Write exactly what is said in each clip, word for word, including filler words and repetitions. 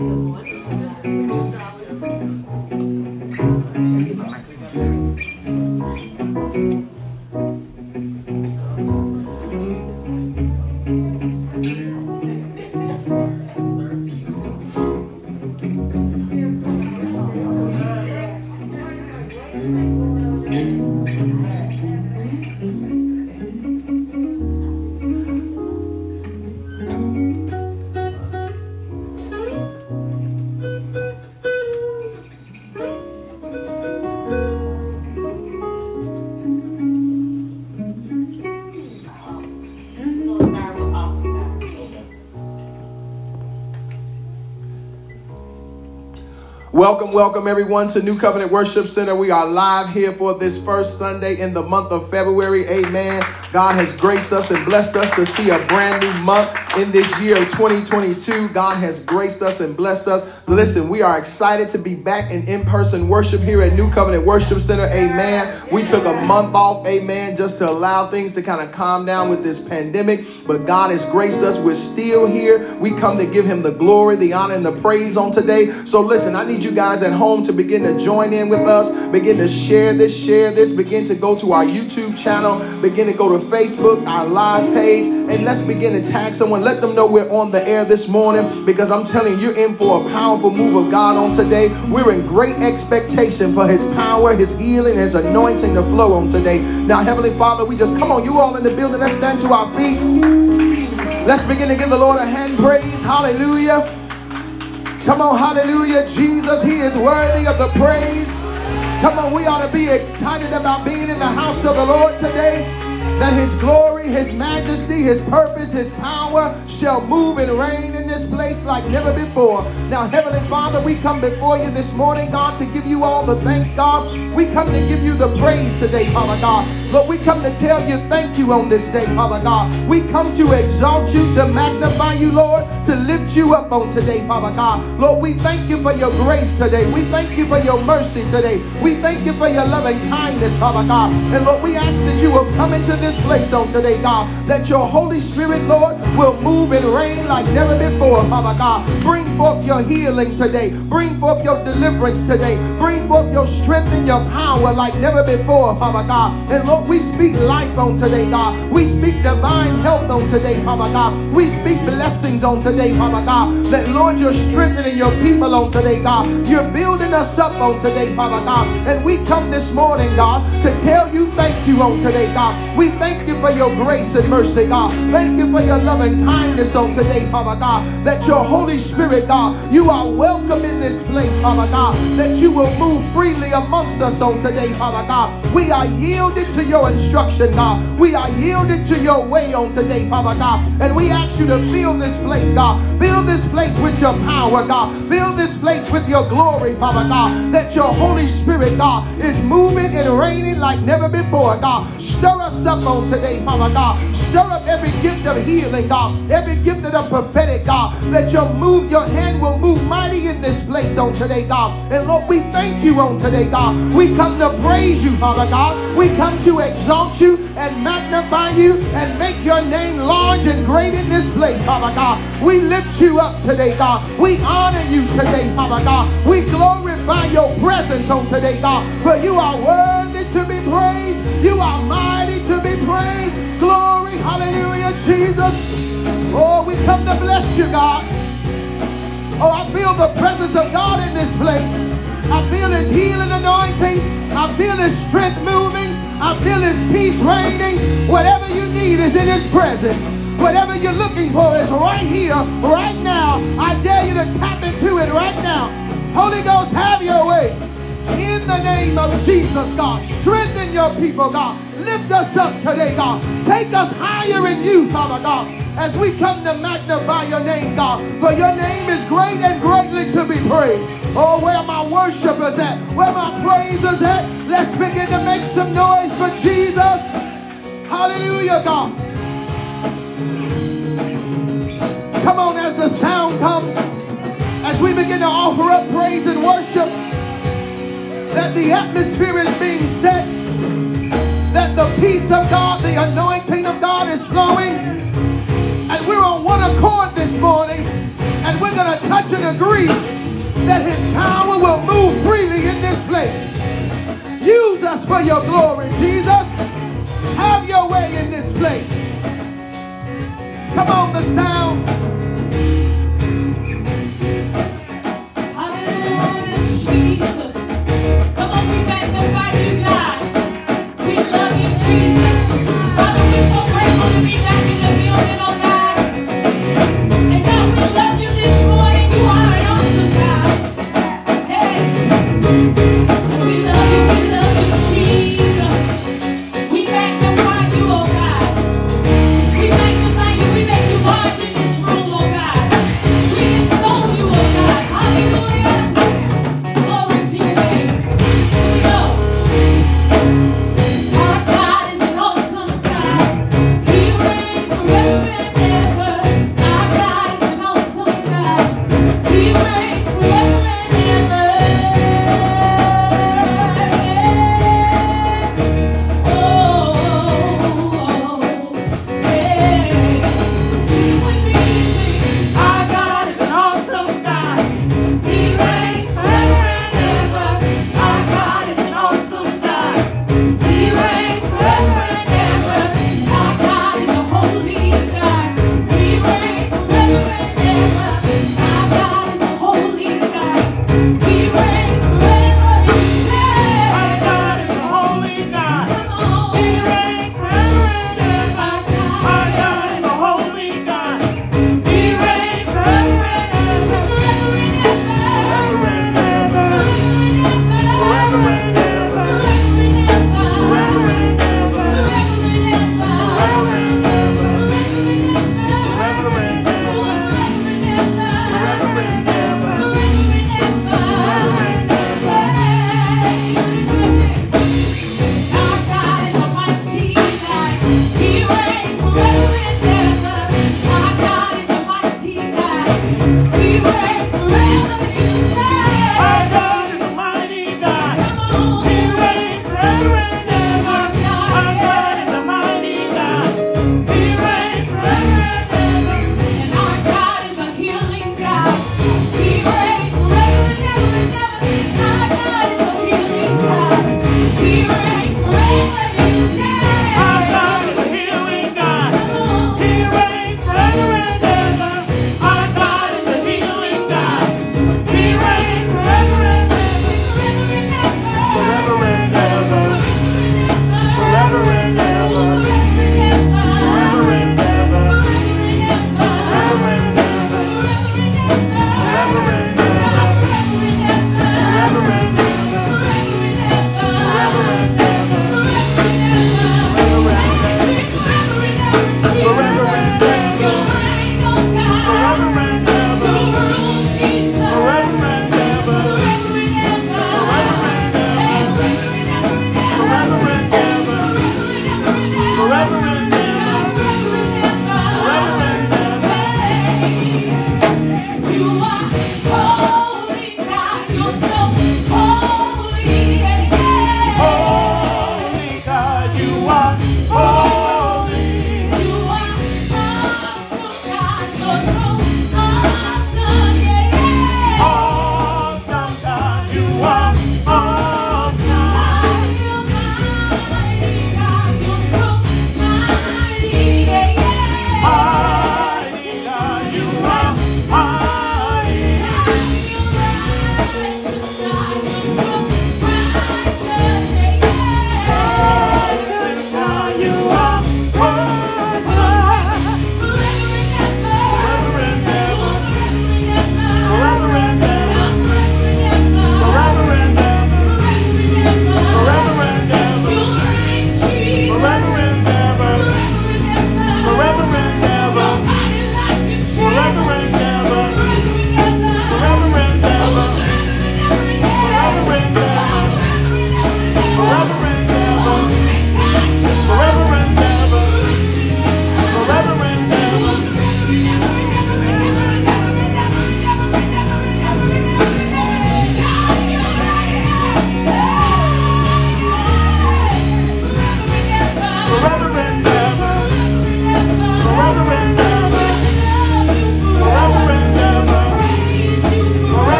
Welcome, welcome everyone to New Covenant Worship Center. We are live here for this first Sunday in the month of February. Amen. God has graced us and blessed us to see a brand new month in this year of twenty twenty-two. God has graced us and blessed us. So listen, we are excited to be back in in-person worship here at New Covenant Worship Center. Amen. We took a month off, amen, just to allow things to kind of calm down with this pandemic. But God has graced us. We're still here. We come to give him the glory, the honor, and the praise on today. So listen, I need you guys at home to begin to join in with us. Begin to share this, share this. Begin to go to our YouTube channel. Begin to go to Facebook, our live page. And let's begin to tag someone. Let them know we're on the air this morning, because I'm telling you, you're in for a powerful move of God on today. We're in great expectation for his power, his healing, his anointing to flow on today. Now, Heavenly Father, we just, come on, you all in the building. Let's stand to our feet. Let's begin to give the Lord a hand praise. Hallelujah. Come on, hallelujah. Jesus, he is worthy of the praise. Come on, we ought to be excited about being in the house of the Lord today. That his glory, his majesty, his purpose, his power shall move and reign in this place like never before. Now, Heavenly Father, we come before you this morning, God, to give you all the thanks, God. We come to give you the praise today, Father God. Lord, we come to tell you thank you on this day, Father God. We come to exalt you, to magnify you, Lord, to lift you up on today, Father God. Lord, we thank you for your grace today. We thank you for your mercy today. We thank you for your loving kindness, Father God. And Lord, we ask that you will come into this place on today, God, that your Holy Spirit, Lord, will move and reign like never before, Father God. Bring forth your healing today. Bring forth your deliverance today. Bring forth your strength and your power like never before, Father God. And Lord, we speak life on today, God. We speak divine health on today, Father God. We speak blessings on today, Father God. That, Lord, you're strengthening your people on today, God. You're building us up on today, Father God. And we come this morning, God, to tell you thank you on today, God. We thank you for your grace and mercy, God. Thank you for your loving kindness on today, Father God. That your Holy Spirit, God, you are welcome in this place, Father God. That you will move freely amongst us on today, Father God. We are yielded to your instruction, God. We are yielded to your way on today, Father God. And we ask you to fill this place, God. Fill this place with your power, God. Fill this place with your glory, Father God. That your Holy Spirit, God, is moving and reigning like never before, God. Stir us up on today, Father God. Stir up every gift of healing, God. Every gift of the prophetic, God. That your move, your hand will move mighty in this place on today, God. And Lord, we thank you on today, God. We come to praise you, Father God. We come to exalt you and magnify you and make your name large and great in this place, Father God. We lift you up today, God. We honor you today, Father God. We glorify your presence on today, God. For you are worthy to be praised. You are mighty to be praised. Glory, hallelujah, Jesus. Oh, we come to bless you, God. Oh, I feel the presence of God in this place. I feel his healing anointing. I feel his strength moving. I feel his peace reigning. Whatever you need is in his presence. Whatever you're looking for is right here, right now. I dare you to tap into it right now. Holy Ghost, have your way. In the name of Jesus, God, strengthen your people, God. Lift us up today, God. Take us higher in you, Father God, as we come to magnify your name, God. For your name is great and greatly to be praised. Oh, where my worshipers at? Where my praisers at? Let's begin to make some noise for Jesus. Hallelujah, God. Come on, as the sound comes, as we begin to offer up praise and worship, that the atmosphere is being set, that the peace of God, the anointing of God is flowing, and we're on one accord this morning, And we're going to touch and agree that his power will move freely in this place. Use us for your glory, Jesus. Have your way in this place. Come on, the sound. Hallelujah, Jesus. Come on, we magnify you, God. We love you, Jesus. Father, we're so grateful to be back in the building, oh God. And God, we love you this morning. You are an awesome God. Hey. We love you, we love you, Jesus. We magnify you, oh God. We magnify you, we make you large in this room, oh God. We extol you, oh God. Hallelujah. Glory to your name. Here we go. Our God is an awesome God. He reigns forever and ever. Our God is an awesome God. He reigns forever and ever. Oh, yeah. Sing with me, sing. Our God is an awesome God. He reigns forever and ever. Our God is an awesome God. He reigns forever and ever. Our God is a holy God. He reigns forever and ever. Our God is a holy God. He reigns forever. You say, Our God is a holy God. come on. He reigns forever and ever. Our God, Our God is a holy God. He reigns forever and ever. forever and ever. Forever and ever. Forever and ever. Forever and ever. Forever and ever. Forever and ever. Forever and ever. Our God is a mighty God. He reigns forever and ever. Our God is a mighty God. He reigns forever. You say, Our God is a mighty God. come on. He reigns forever and ever. Our God is a mighty God. He reigns forever and ever. And our God is a healing God. He reigns forever and ever and ever. Our God is a healing God. He reigns forever. You say, Our God is a healing God. come on. He reigns forever and ever. Our God is a healing God.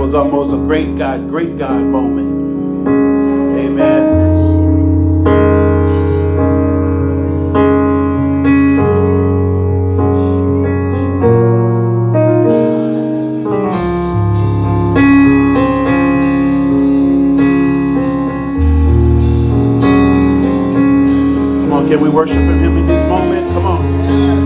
was almost a great God, great God moment. Amen. Come on, can we worship him in this moment? Come on.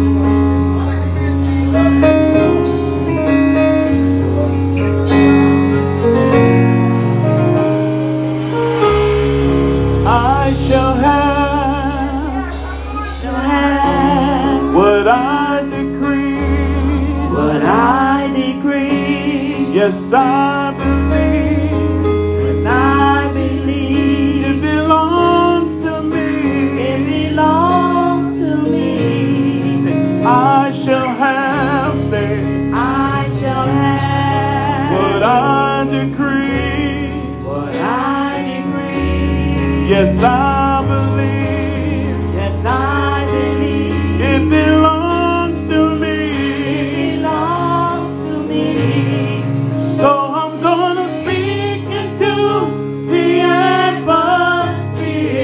I shall have, shall have what I decree, what I decree. Yes, I believe, yes, I believe. It belongs to me, it belongs to me. Say, I shall have, say, I shall have what I decree, what I decree. Yes, I believe. Yes, I believe. It belongs to me. It belongs to me. So I'm gonna speak into the atmosphere.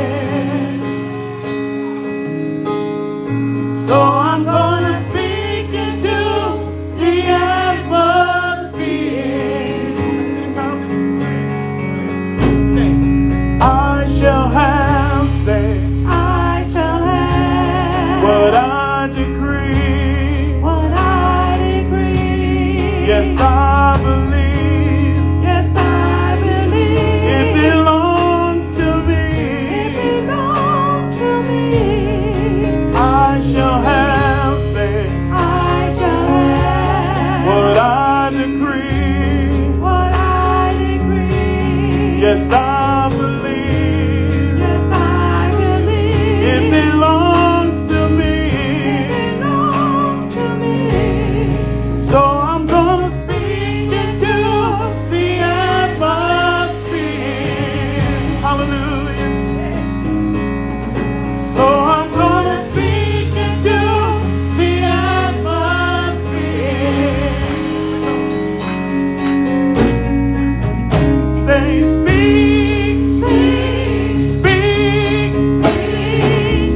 So I'm gonna speak into the atmosphere. Stay. I shall have, say, I shall have what I decree, what I decree. Yes, I believe, yes, I believe. It belongs to me, it belongs to me. I shall have, say, I shall have what I decree, what I decree. Yes, I believe. It belongs to me. It belongs to me. So I'm gonna speak into the atmosphere. Hallelujah. So I'm gonna speak into the atmosphere. Say, speak, speak, speak, speak.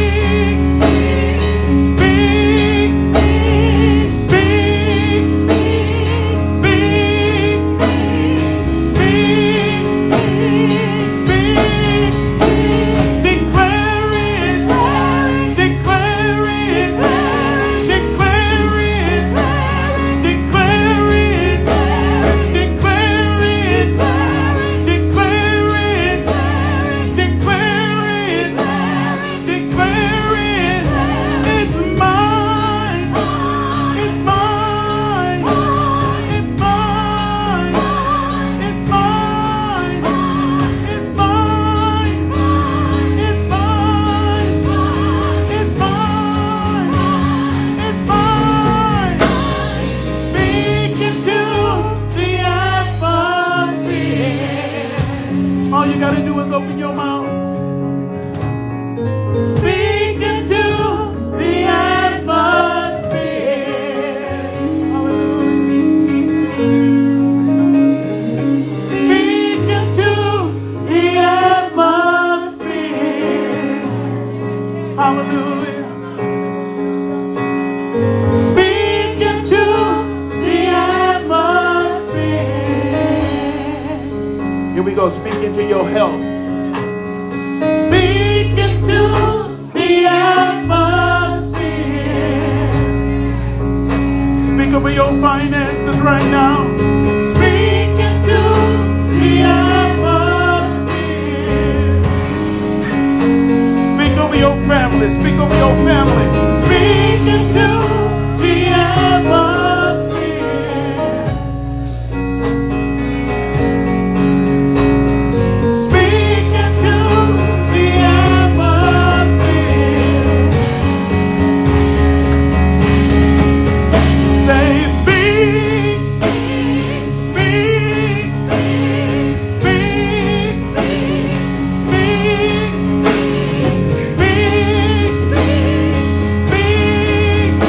All you gotta do is open your mouth. Speak into the atmosphere. Hallelujah. Speak into the atmosphere. Hallelujah. Speak into the atmosphere. Here we go. Speak into your health. Speak into the atmosphere. Speak over your finances right now. Speak into the atmosphere. Speak over your family. Speak over your family. Speak into the atmosphere. Speak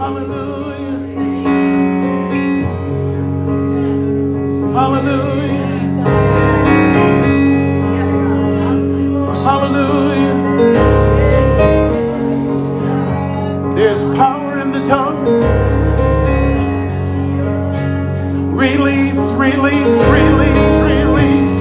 Hallelujah. Hallelujah. Hallelujah. There's power in the tongue. Release, release, release, release.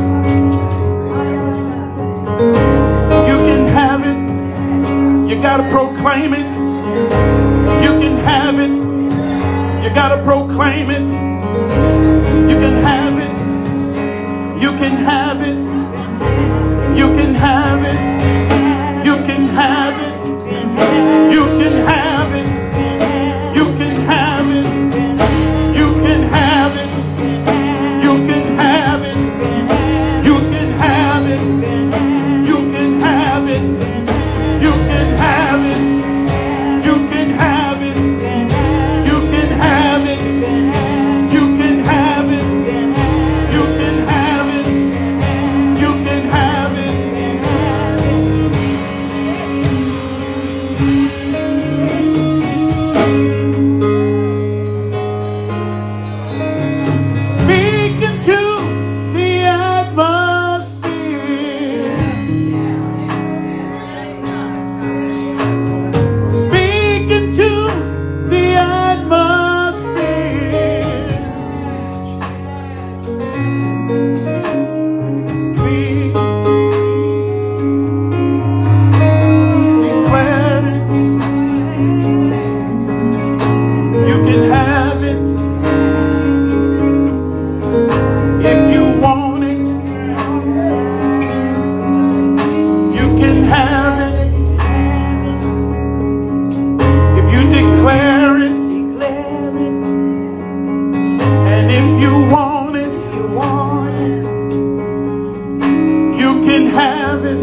You can have it. You gotta proclaim it. You can have it. You gotta proclaim it. You can have it. You can have it. You can have it. You can have it. You can have it. You can have it. You can have it. You can have it. You can have it. You can have it. You can have it. You can have it. You can have it. You can have it. You can have it. You can have it. Speak into the atmosphere. Speak into the atmosphere. Speak. Declare it. You can have it. If you want it, you can have it. If you declare it, and if you want it, you can have it.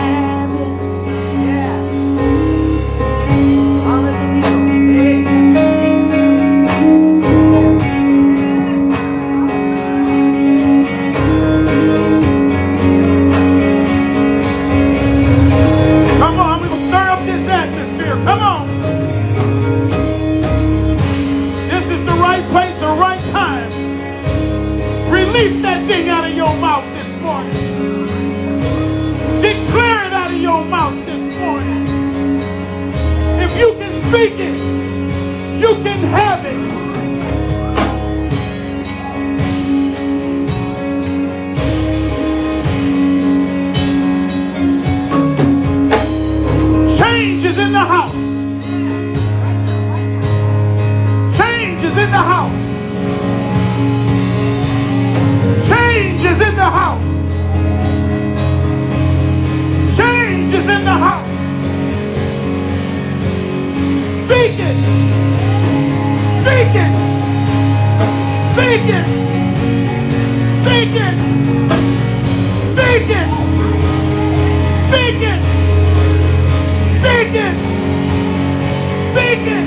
Come on, we're gonna stir up this atmosphere. Come on. This is the right place, the right time. Release that thing out of your mouth this morning. Declare it out of your mouth this morning. If you can speak it, you can have it. Change is in the house. Change is in the house. Change is in the house. Change is in the house. Speak it. Speak it. Speak it. Speak it. Speak it. Speak it. Speak it. Speak it.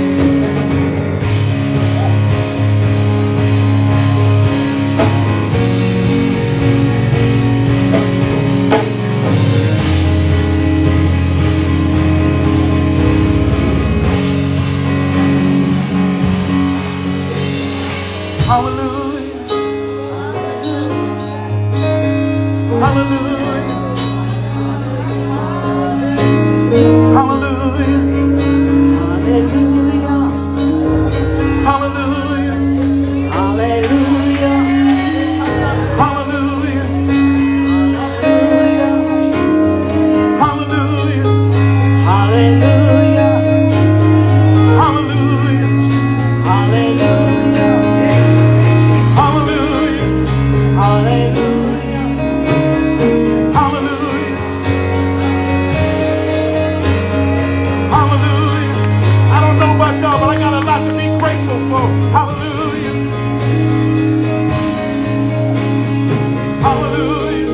Hallelujah. Hallelujah. Hallelujah. Hallelujah. Hallelujah. Hallelujah. Hallelujah. Hallelujah. Hallelujah. Hallelujah. Hallelujah. I don't know about y'all, but I got a lot to be grateful for. Hallelujah. Hallelujah.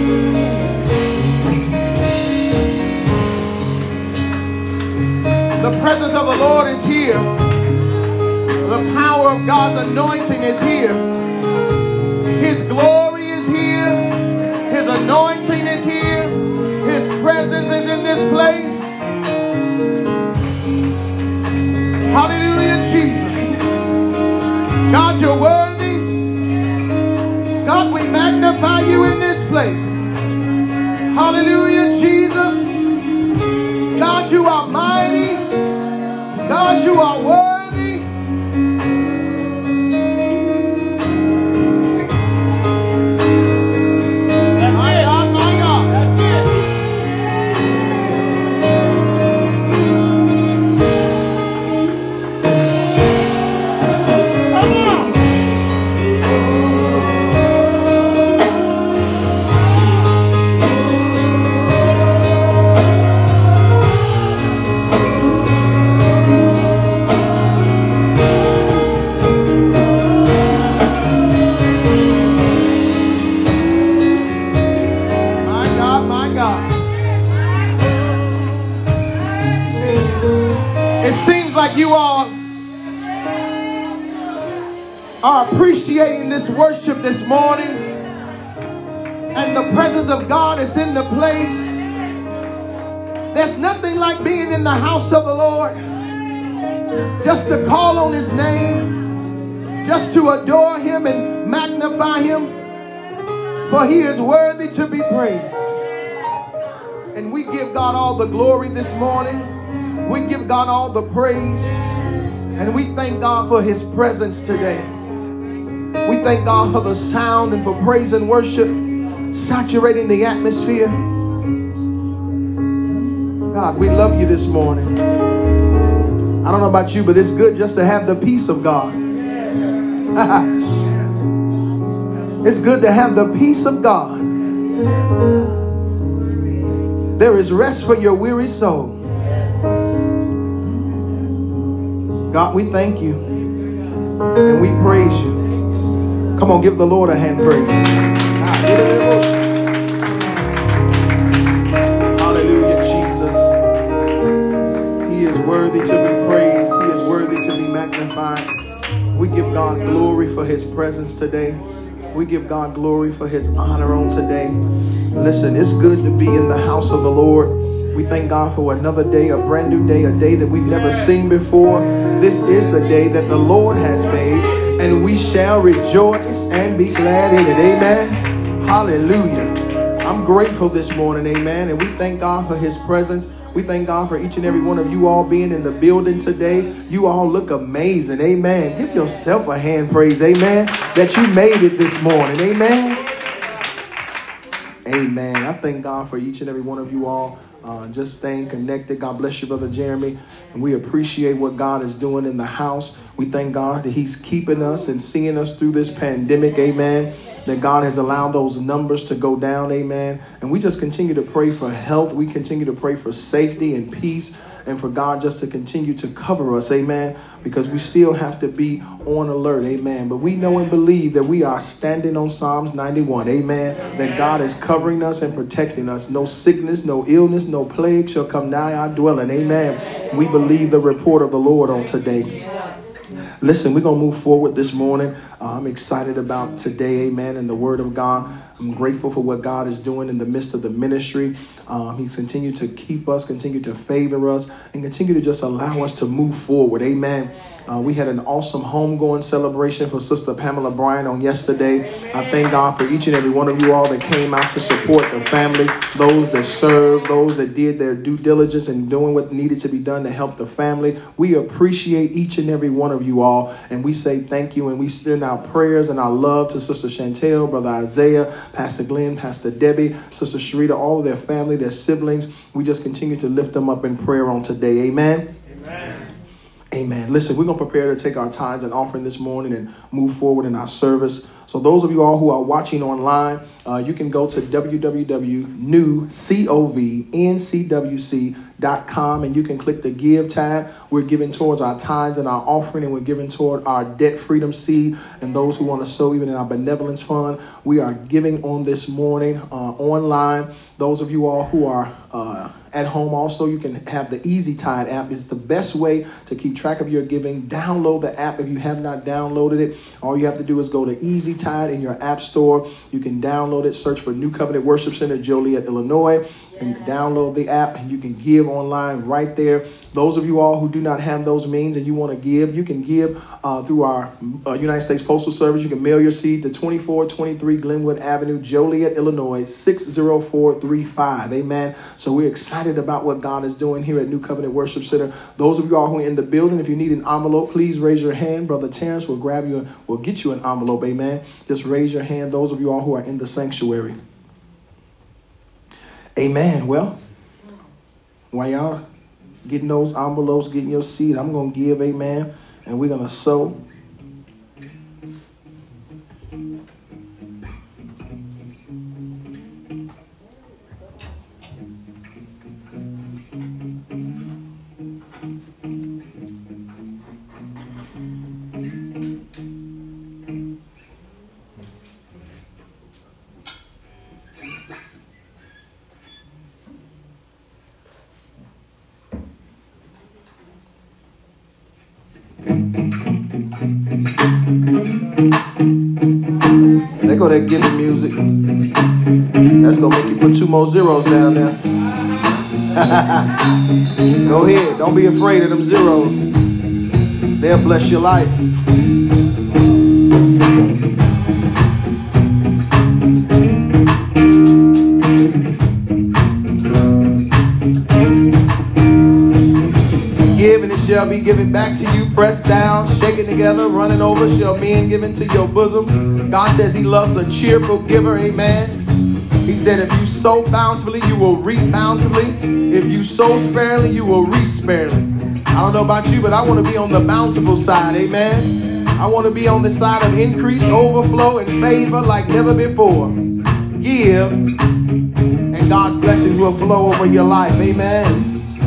The presence of the Lord is here. The power of God's anointing is here. His glory is here. His anointing is here. His presence is in this place. Jesus. God, you're worthy. God, we magnify you in this place. Hallelujah, Jesus. God, you are mighty. God, you are worthy. That's My it. God, my God. That's it. Come on. My God, my God. It seems like you all are appreciating this worship this morning, and the presence of God is in the place. There's nothing like being in the house of the Lord, just to call on his name, just to adore him and magnify him, for he is worthy to be praised. And we give God all the glory this morning. We give God all the praise, and we thank God for his presence today. We thank God for the sound and for praise and worship saturating the atmosphere. God, we love you this morning. I don't know about you, but it's good just to have the peace of God. It's good to have the peace of God. There is rest for your weary soul. God, we thank you and we praise you. Come on, give the Lord a hand praise. Hallelujah, Jesus. He is worthy to be praised. He is worthy to be magnified. We give God glory for his presence today. We give God glory for his honor on today. Listen, it's good to be in the house of the Lord. We thank God for another day, a brand new day, a day that we've never seen before. This is the day that the Lord has made, and we shall rejoice and be glad in it. Amen. Hallelujah. I'm grateful this morning. Amen. And we thank God for his presence. We thank God for each and every one of you all being in the building today. You all look amazing. Amen. Give yourself a hand praise. Amen. That you made it this morning. Amen. Amen. I thank God for each and every one of you all. Uh, just staying connected. God bless you, Brother Jeremy. And we appreciate what God is doing in the house. We thank God that he's keeping us and seeing us through this pandemic. Amen. That God has allowed those numbers to go down. Amen. And we just continue to pray for health. We continue to pray for safety and peace, and for God just to continue to cover us. Amen. Because we still have to be on alert. Amen. But we know and believe that we are standing on Psalms ninety-one. Amen. That God is covering us and protecting us. No sickness, no illness, no plague shall come nigh our dwelling. Amen. We believe the report of the Lord on today. Listen, we're going to move forward this morning. Uh, I'm excited about today, amen, and the word of God. I'm grateful for what God is doing in the midst of the ministry. Um, he's continued to keep us, continue to favor us, and continue to just allow us to move forward, amen. Uh, we had an awesome homegoing celebration for Sister Pamela Bryan on yesterday. I thank God for each and every one of you all that came out to support the family, those that served, those that did their due diligence and doing what needed to be done to help the family. We appreciate each and every one of you all, and we say thank you, and we send our prayers and our love to Sister Chantel, Brother Isaiah, Pastor Glenn, Pastor Debbie, Sister Sharita, all of their family, their siblings. We just continue to lift them up in prayer on today. Amen. Amen. Amen. Listen, we're going to prepare to take our tithes and offering this morning and move forward in our service. So those of you all who are watching online, uh, you can go to w w w dot new covncwc dot com and you can click the give tab. We're giving towards our tithes and our offering, and we're giving toward our debt freedom seed, and those who want to sow even in our benevolence fund. We are giving on this morning uh, online. Those of you all who are uh, at home also, you can have the Easy Tithe app. It's the best way to keep track of your giving. Download the app if you have not downloaded it. All you have to do is go to Easy Tithe in your app store. You can download it, search for New Covenant Worship Center, Joliet, Illinois, and download the app, and you can give online right there. Those of you all who do not have those means and you want to give, you can give uh, through our uh, United States Postal Service. You can mail your seed to twenty-four twenty-three Glenwood Avenue, Joliet, Illinois, six zero four three five. Amen. So we're excited about what God is doing here at New Covenant Worship Center. Those of you all who are in the building, if you need an envelope, please raise your hand. Brother Terrence will grab you and will get you an envelope. Amen. Just raise your hand. Those of you all who are in the sanctuary. Amen. Well, while y'all getting those envelopes, getting your seed, I'm going to give, amen, and we're going to sow. There go that giving music. That's gonna make you put two more zeros down there. Go ahead. Don't be afraid of them zeros. They'll bless your life. Give and it shall be given back to you, pressed down, shaken together, running over, shall men given to your bosom. God says he loves a cheerful giver, amen. He said if you sow bountifully, you will reap bountifully. If you sow sparingly, you will reap sparingly. I don't know about you, but I want to be on the bountiful side, amen. I want to be on the side of increase, overflow, and favor like never before. Give, and God's blessings will flow over your life, amen.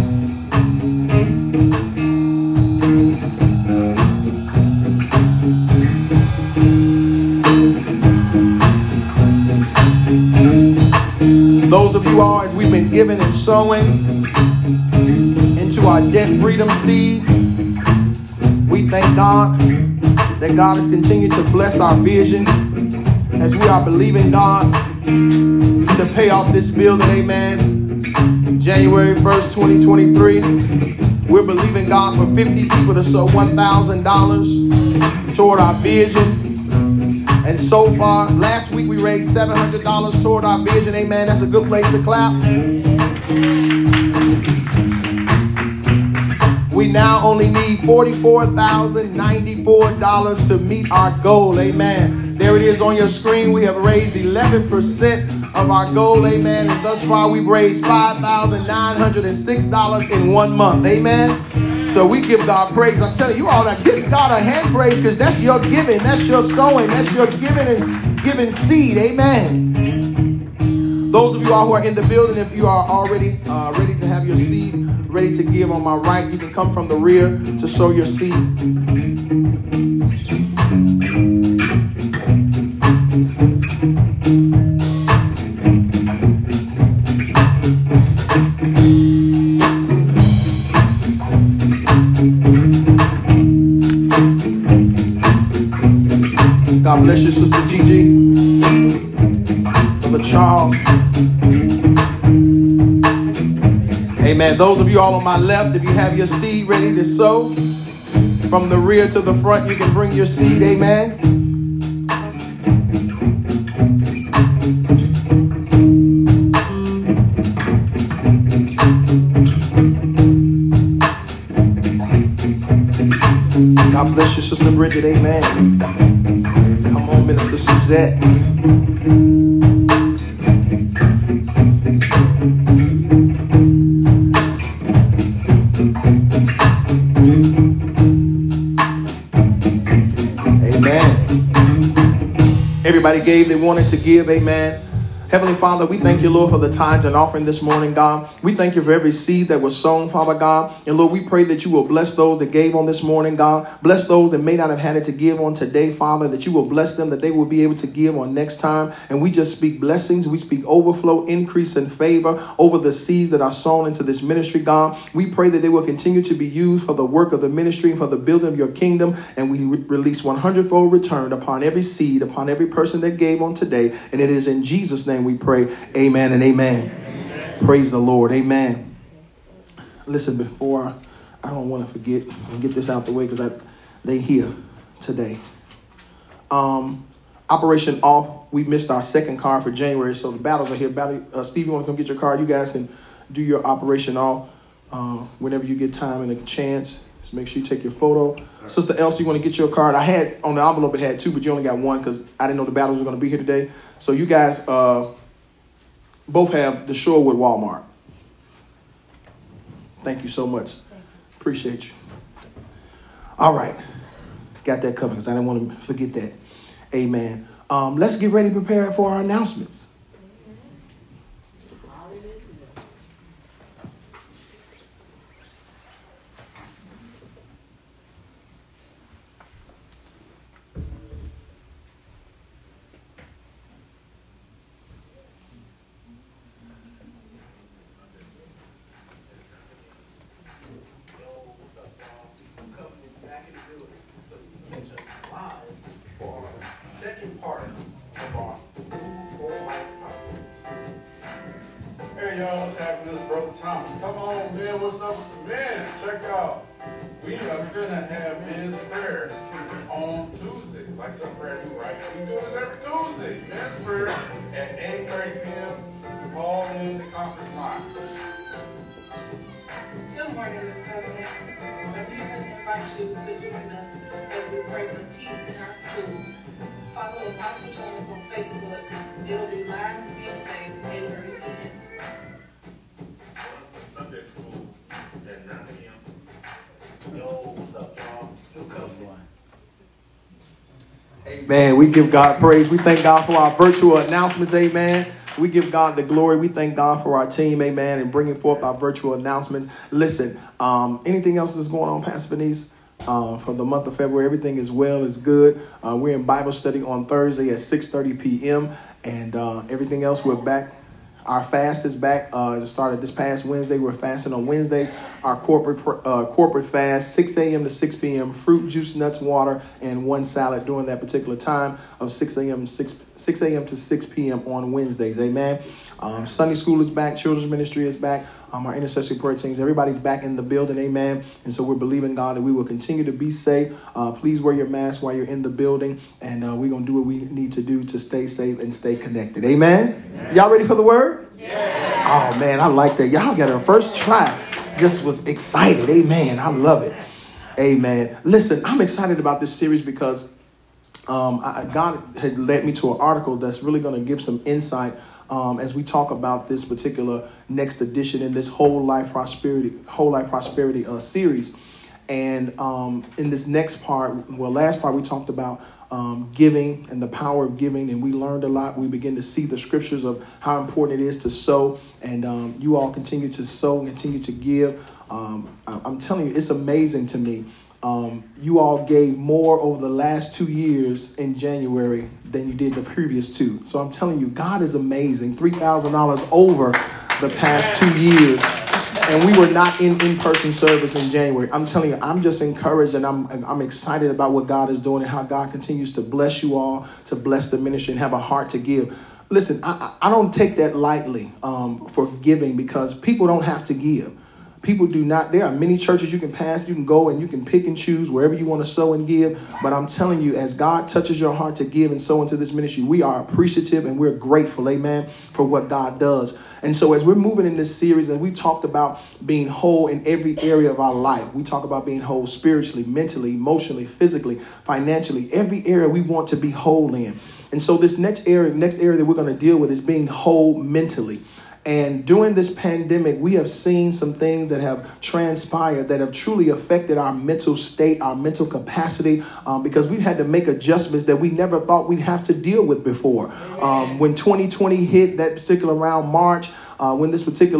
Those of you all, as we've been giving and sowing into our debt freedom seed, we thank God that God has continued to bless our vision as we are believing God to pay off this building, amen. January first, twenty twenty-three, we're believing God for fifty people to sow one thousand dollars toward our vision. And so far, last week we raised seven hundred dollars toward our vision. Amen. That's a good place to clap. We now only need forty-four thousand ninety-four dollars to meet our goal. Amen. There it is on your screen. We have raised eleven percent of our goal. Amen. And thus far, we've raised five thousand nine hundred six dollars in one month. Amen. So we give God praise. I'm telling you all, now give God a hand praise because that's your giving. That's your sowing. That's your giving and giving seed. Amen. Those of you all who are in the building, if you are already uh, ready to have your seed, ready to give on my right, you can come from the rear to sow your seed. God bless you, Sister Gigi. Brother Charles. Amen. Those of you all on my left, if you have your seed ready to sow, from the rear to the front, you can bring your seed. Amen. God bless you, Sister Bridget. Amen. Come on, Minister Suzette. Amen. Everybody gave they wanted to give. Amen. Heavenly Father, we thank you, Lord, for the tithes and offering this morning, God. We thank you for every seed that was sown, Father God. And Lord, we pray that you will bless those that gave on this morning, God. Bless those that may not have had it to give on today, Father, that you will bless them, that they will be able to give on next time. And we just speak blessings. We speak overflow, increase, and favor over the seeds that are sown into this ministry, God. We pray that they will continue to be used for the work of the ministry and for the building of your kingdom. And we re- release one hundred-fold return upon every seed, upon every person that gave on today. And it is in Jesus' name we pray. Amen and amen. Amen. Praise the Lord. Amen. Listen, before I don't want to forget and get this out the way because I they here today. Um, Operation Off. We missed our second card for January, so the battles are here. Battle, uh, Steve, you want to come get your card? You guys can do your Operation Off uh, whenever you get time and a chance. Just make sure you take your photo. Sister Elsie, you want to get your card? I had on the envelope it had two, but you only got one because I didn't know the battles were going to be here today. So you guys uh, both have the Shorewood Walmart. Thank you so much. Appreciate you. All right. Got that covered because I didn't want to forget that. Amen. Um, let's get ready to prepare for our announcements. Hey y'all, what's happening? This is Brother Thomas. Come on, man. What's up with the man? Check out. We are gonna have men's prayer on Tuesday. Like some prayer do, right? We do this every Tuesday. Men's prayer at eight thirty p.m. Call in the conference line. Good morning, everybody. We invite you to join us as we pray for peace in our schools. Follow Apostle Jones on Facebook. It'll be live Wednesdays, eight thirty p.m. Sunday school at nine p.m. Yo, what's up, y'all? New covenant. Amen. We give God praise. We thank God for our virtual announcements. Amen. We give God the glory. We thank God for our team. Amen. And bringing forth our virtual announcements. Listen, um, anything else that's going on, Pastor Venice? Uh, for the month of February, everything is well, is good. Uh, we're in Bible study on Thursday at six thirty p.m. And uh, everything else, we're back. Our fast is back. Uh, it started this past Wednesday. We're fasting on Wednesdays. Our corporate uh, corporate fast, six a.m. to six p.m. Fruit, juice, nuts, water, and one salad during that particular time of six a.m. six a.m. to six p.m. on Wednesdays. Amen. Um, Sunday school is back. Children's ministry is back. Um, our intercessory prayer teams, everybody's back in the building. Amen. And so we're believing God that we will continue to be safe. Uh, please wear your mask while you're in the building. And uh, we're going to do what we need to do to stay safe and stay connected. Amen. Amen. Y'all ready for the word? Yeah. Oh, man, I like that. Y'all got a first try. Just was excited. Amen. I love it. Amen. Listen, I'm excited about this series because um, I, God had led me to an article that's really going to give some insight Um, as we talk about this particular next edition in this whole life prosperity, whole life prosperity uh, series. And um, in this next part, well, last part, we talked about um, giving and the power of giving. And we learned a lot. We begin to see the scriptures of how important it is to sow. And um, you all continue to sow and continue to give. Um, I'm telling you, it's amazing to me. Um, you all gave more over the last two years in January than you did the previous two. So I'm telling you, God is amazing. three thousand dollars over the past two years. And we were not in in-person service in January. I'm telling you, I'm just encouraged and I'm I'm excited about what God is doing and how God continues to bless you all, to bless the ministry and have a heart to give. Listen, I, I don't take that lightly um, for giving because people don't have to give. People do not. There are many churches you can pass. You can go and you can pick and choose wherever you want to sow and give. But I'm telling you, as God touches your heart to give and sow into this ministry, we are appreciative and we're grateful, amen, for what God does. And so as we're moving in this series, and we talked about being whole in every area of our life. We talk about being whole spiritually, mentally, emotionally, physically, financially, every area we want to be whole in. And so this next area, next area that we're going to deal with is being whole mentally. And during this pandemic, we have seen some things that have transpired that have truly affected our mental state, our mental capacity, um, because we've had to make adjustments that we never thought we'd have to deal with before. Um, when twenty twenty hit, that particular around March, uh, when this particular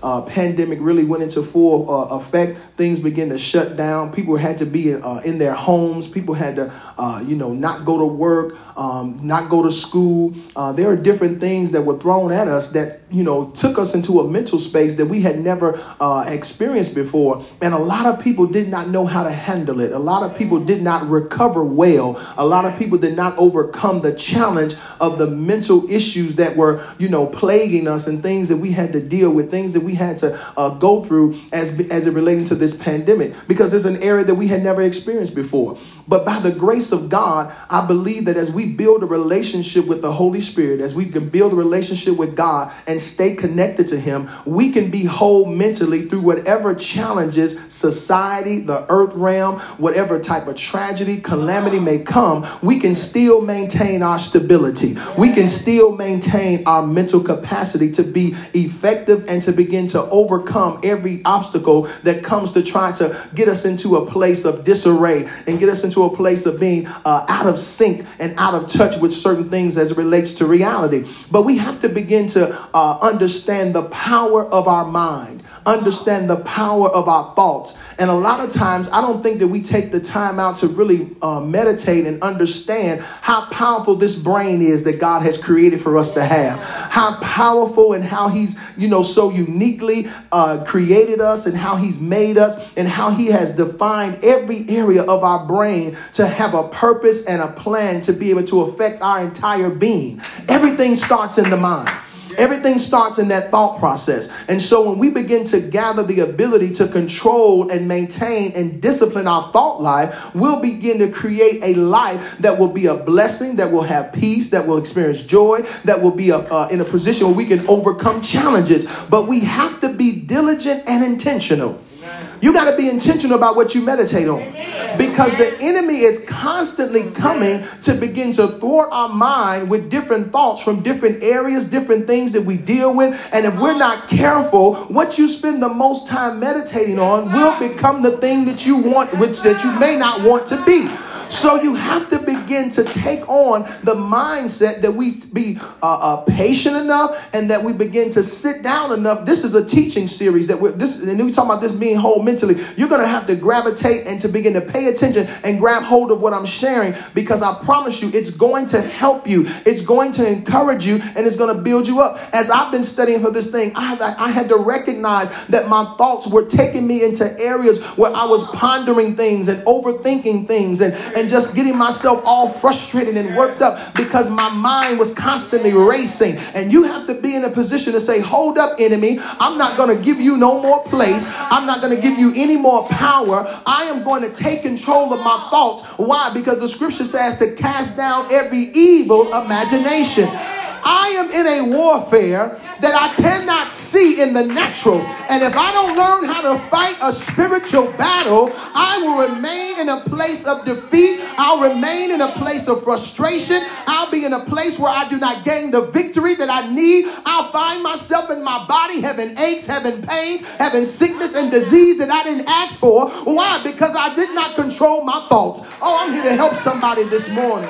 uh, pandemic really went into full uh, effect, things began to shut down. People had to be uh, in their homes. People had to, uh, you know, not go to work, um, not go to school. Uh, there are different things that were thrown at us that, you know, took us into a mental space that we had never uh, experienced before. And a lot of people did not know how to handle it. A lot of people did not recover well. A lot of people did not overcome the challenge of the mental issues that were, you know, plaguing us, and things that we had to deal with, things that we had to uh, go through as, as it relating to this pandemic, because it's an area that we had never experienced before. But by the grace of God, I believe that as we build a relationship with the Holy Spirit, as we can build a relationship with God and stay connected to him, we can be whole mentally through whatever challenges society, the earth realm, whatever type of tragedy, calamity may come. We can still maintain our stability. We can still maintain our mental capacity to be effective and to begin to overcome every obstacle that comes to try to get us into a place of disarray and get us into to a place of being uh, out of sync and out of touch with certain things as it relates to reality. But we have to begin to uh, understand the power of our mind, understand the power of our thoughts. And a lot of times, I don't think that we take the time out to really uh, meditate and understand how powerful this brain is that God has created for us to have. How powerful and how he's, you know, so uniquely uh, created us, and how he's made us, and how he has defined every area of our brain to have a purpose and a plan to be able to affect our entire being. Everything starts in the mind. Everything starts in that thought process. And so when we begin to gather the ability to control and maintain and discipline our thought life, we'll begin to create a life that will be a blessing, that will have peace, that will experience joy, that will be a, uh, in a position where we can overcome challenges. But we have to be diligent and intentional. You got to be intentional about what you meditate on, because the enemy is constantly coming to begin to thwart our mind with different thoughts from different areas, different things that we deal with. And if we're not careful, what you spend the most time meditating on will become the thing that you want, which that you may not want to be. So you have to begin to take on the mindset that we be uh, uh, patient enough, and that we begin to sit down enough. This is a teaching series that we're this, and we talk about this being whole mentally. You're going to have to gravitate and to begin to pay attention and grab hold of what I'm sharing, because I promise you, it's going to help you. It's going to encourage you, and it's going to build you up. As I've been studying for this thing, I, I, I had to recognize that my thoughts were taking me into areas where I was pondering things and overthinking things, and, and And just getting myself all frustrated and worked up because my mind was constantly racing. And you have to be in a position to say, hold up, enemy. I'm not going to give you no more place. I'm not going to give you any more power. I am going to take control of my thoughts. Why? Because the scripture says to cast down every evil imagination. I am in a warfare that I cannot see in the natural. And if I don't learn how to fight a spiritual battle, I will remain in a place of defeat. I'll remain in a place of frustration. I'll be in a place where I do not gain the victory that I need. I'll find myself in my body having aches, having pains, having sickness and disease that I didn't ask for. Why? Because I did not control my thoughts. Oh, I'm here to help somebody this morning.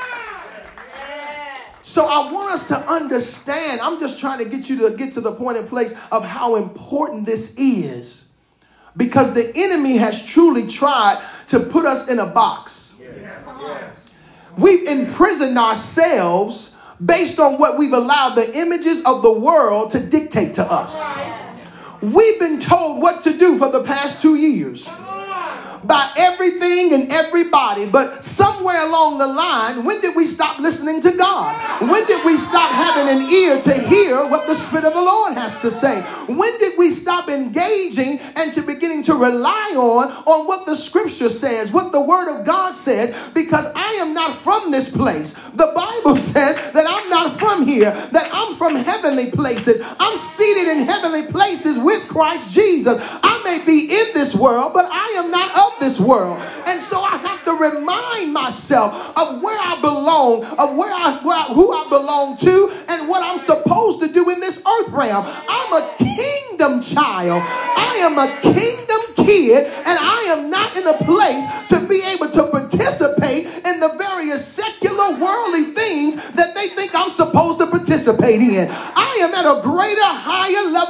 So I want us to understand, I'm just trying to get you to get to the point and place of how important this is. Because the enemy has truly tried to put us in a box. We've imprisoned ourselves based on what we've allowed the images of the world to dictate to us. We've been told what to do for the past two years. By everything and everybody. But somewhere along the line, when did we stop listening to God? When did we stop having an ear to hear what the Spirit of the Lord has to say? When did we stop engaging and to beginning to rely on, on what the scripture says, what the word of God says? Because I am not from this place. The Bible says that I'm not from here, that I'm from heavenly places. I'm seated in heavenly places with Christ Jesus. I may be in this world, but I am not of this world. And so I have to remind myself of where I belong, of where I, where I, who I belong to, and what I'm supposed to do in this earth realm. I'm a kingdom child. I am a kingdom kid, and I am not in a place to be able to participate in the various secular worldly things that they think I'm supposed to participate in. I am at a greater, higher level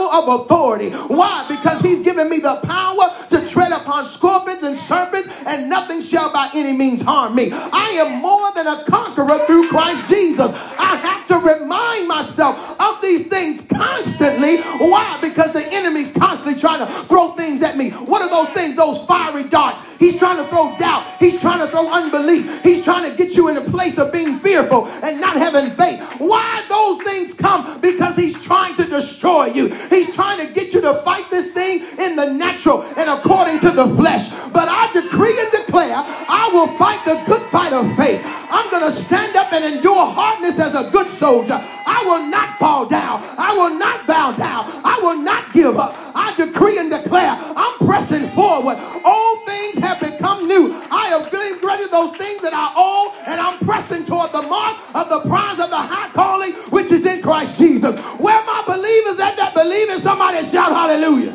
of authority. Why? Because he's given me the power to tread upon scorpions and serpents, and nothing shall by any means harm me. I am more than a conqueror through Christ Jesus. I have to remind myself of these things constantly. Why? Because the enemy's constantly trying to throw things at me. What are those things? Those fiery darts. He's trying to throw doubt. He's trying to throw unbelief. He's trying to get you in a place of being fearful and not having faith. Why those things come? Because he's trying to destroy you. He's trying to get you to fight this thing in the natural and according to the flesh. But I decree and declare, I will fight the good fight of faith. I'm going to stand up and endure hardness as a good soldier. I will not fall down. I will not bow down. I will not give up. I decree and declare, I'm pressing forward. All things have become new. I have getting rid of those things that are old, and I'm pressing toward the mark of the prize of the high calling, which is in Christ Jesus. Where my believers at that believe in, somebody shout hallelujah.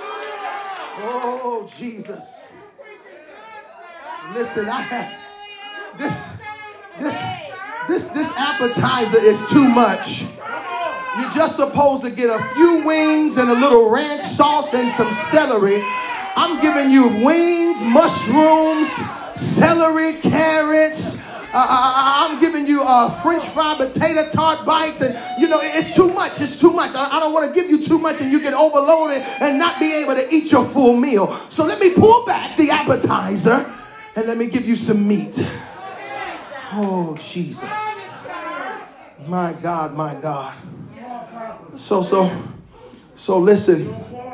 Oh, Jesus. Listen, I have this, this, this, this appetizer is too much. You're just supposed to get a few wings and a little ranch sauce and some celery. I'm giving you wings, mushrooms, celery, carrots. Uh, I'm giving you uh, French fried potato tart bites. And, you know, it's too much. It's too much. I, I don't want to give you too much and you get overloaded and not be able to eat your full meal. So let me pull back the appetizer and let me give you some meat. Oh, Jesus. My God, my God. So, so, so listen.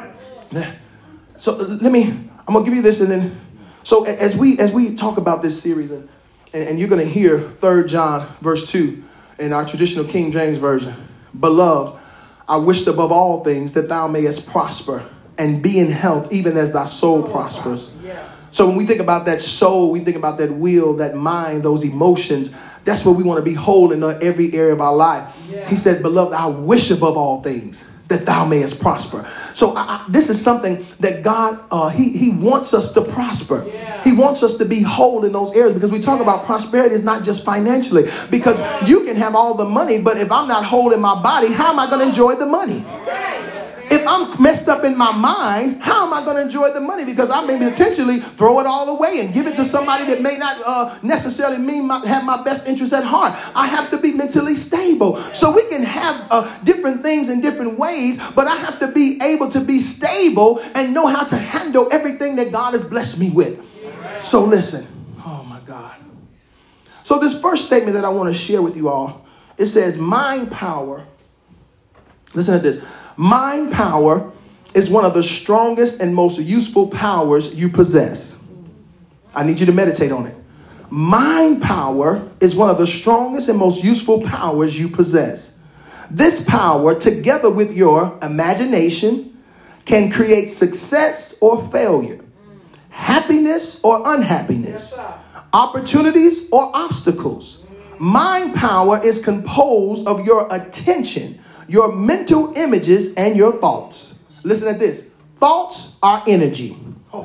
So let me, I'm going to give you this and then, so as we, as we talk about this series and, and, and you're going to hear Third John verse two in our traditional King James Version. Beloved, I wished above all things that thou mayest prosper and be in health even as thy soul prospers. So when we think about that soul, we think about that will, that mind, those emotions. That's what we want to be whole in every area of our life. Yeah. He said, beloved, I wish above all things that thou mayest prosper. So I, I, this is something that God, uh, he, he wants us to prosper. Yeah. He wants us to be whole in those areas, because we talk yeah. about prosperity is not just financially, because yeah. you can have all the money, but if I'm not whole in my body, how am I going to enjoy the money? If I'm messed up in my mind, how am I going to enjoy the money? Because I may potentially throw it all away and give it to somebody that may not uh, necessarily mean my, have my best interest at heart. I have to be mentally stable. So we can have uh, different things in different ways, but I have to be able to be stable and know how to handle everything that God has blessed me with. So listen. Oh, my God. So this first statement that I want to share with you all, it says mind power. Listen to this. Mind power is one of the strongest and most useful powers you possess. I need you to meditate on it. Mind power is one of the strongest and most useful powers you possess. This power, together with your imagination, can create success or failure, happiness or unhappiness, opportunities or obstacles. Mind power is composed of your attention, your mental images, and your thoughts. Listen to this. Thoughts are energy. Oh,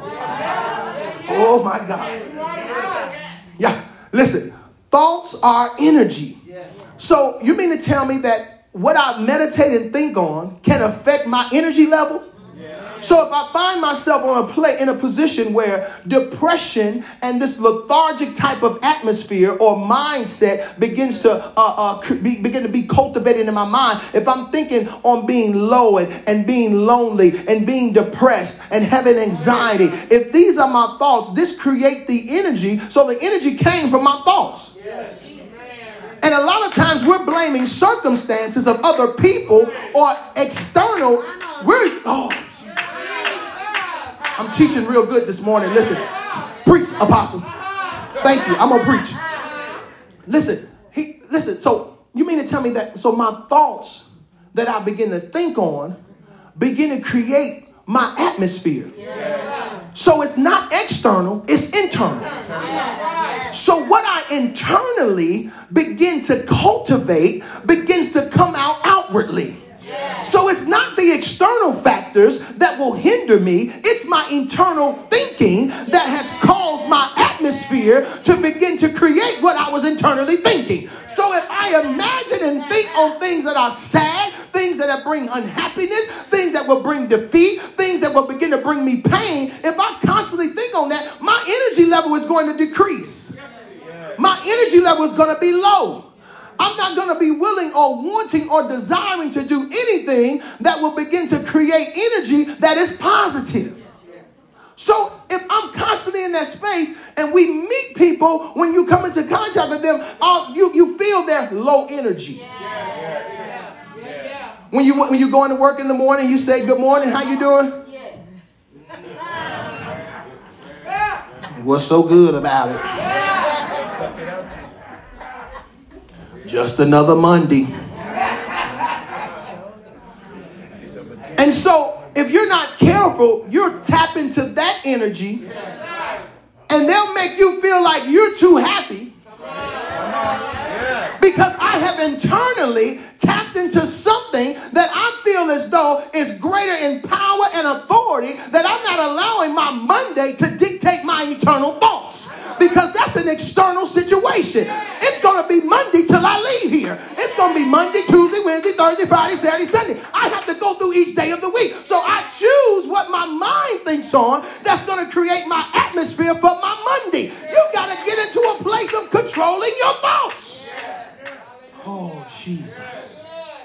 oh my God. Yeah. Listen. Thoughts are energy. So you mean to tell me that what I meditate and think on can affect my energy level? So if I find myself on a play in a position where depression and this lethargic type of atmosphere or mindset begins to uh, uh, be, begin to be cultivated in my mind, if I'm thinking on being low and, and being lonely and being depressed and having anxiety, if these are my thoughts, this create the energy. So the energy came from my thoughts. And a lot of times we're blaming circumstances of other people or external. We're oh. I'm teaching real good this morning. Listen, preach, apostle. Thank you. I'm gonna preach. Listen, he listen. So you mean to tell me that? So my thoughts that I begin to think on begin to create my atmosphere. So it's not external; it's internal. So what I internally begin to cultivate begins to come out outwardly. So it's not the external factors that will hinder me. It's my internal thinking that has caused my atmosphere to begin to create what I was internally thinking. So if I imagine and think on things that are sad, things that bring unhappiness, things that will bring defeat, things that will begin to bring me pain, if I constantly think on that, my energy level is going to decrease. My energy level is going to be low. I'm not going to be willing or wanting or desiring to do anything that will begin to create energy that is positive. So if I'm constantly in that space and we meet people, when you come into contact with them, uh, you, you feel their low energy. When you when you go into work in the morning, you say, good morning, how you doing? What's so good about it? Just another Monday. And so if you're not careful, you're tapping to that energy and they'll make you feel like you're too happy because I have internally tapped into something that I feel as though is greater in power and authority, that I'm not allowing my Monday to dictate my eternal thoughts, because that's an external situation. It's going to be Monday till I leave here. It's going to be Monday, Tuesday, Wednesday, Thursday, Friday, Saturday, Sunday. I have to go through each day of the week. So I choose what my mind thinks on that's going to create my atmosphere for my Monday. You got to get into a place of controlling your thoughts. Oh, Jesus.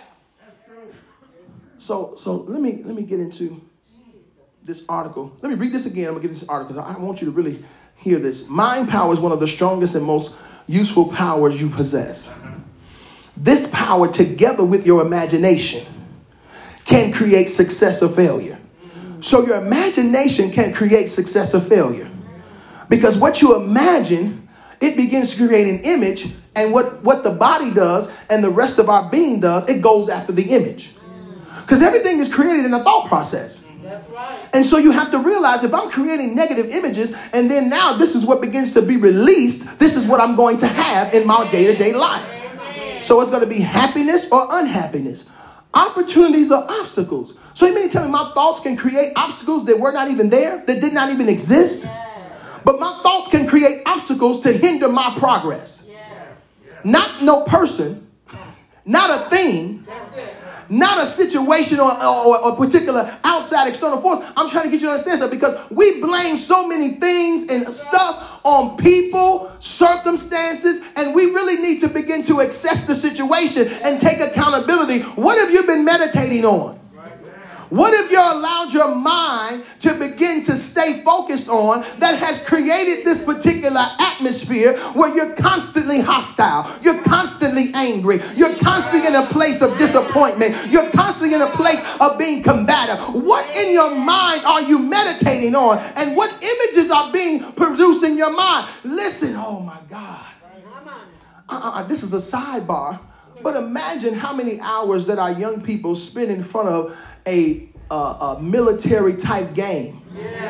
So, so let me let me get into this article. Let me read this again. I'm going to get this article because I want you to really hear this. Mind power is one of the strongest and most useful powers you possess. This power, together with your imagination, can create success or failure. So your imagination can create success or failure. Because what you imagine, it begins to create an image. And what, what the body does and the rest of our being does, it goes after the image. Because everything is created in a thought process. That's right. And so you have to realize, if I'm creating negative images and then now this is what begins to be released, this is what I'm going to have in my day-to-day life. Amen. So it's going to be happiness or unhappiness. Opportunities or obstacals. So you mean to tell me my thoughts can create obstacles that were not even there, that did not even exist? But my thoughts can create obstacles to hinder my progress. Not no person, not a thing, not a situation or, or, or particular outside external force. I'm trying to get you to understand something, because we blame so many things and stuff on people, circumstances, and we really need to begin to assess the situation and take accountability. What have you been meditating on? What if you allowed your mind to begin to stay focused on that has created this particular atmosphere where you're constantly hostile, you're constantly angry, you're constantly in a place of disappointment, you're constantly in a place of being combative? What in your mind are you meditating on? And what images are being produced in your mind? Listen, oh my God. Uh-uh, this is a sidebar, but imagine how many hours that our young people spend in front of a, uh, a military type game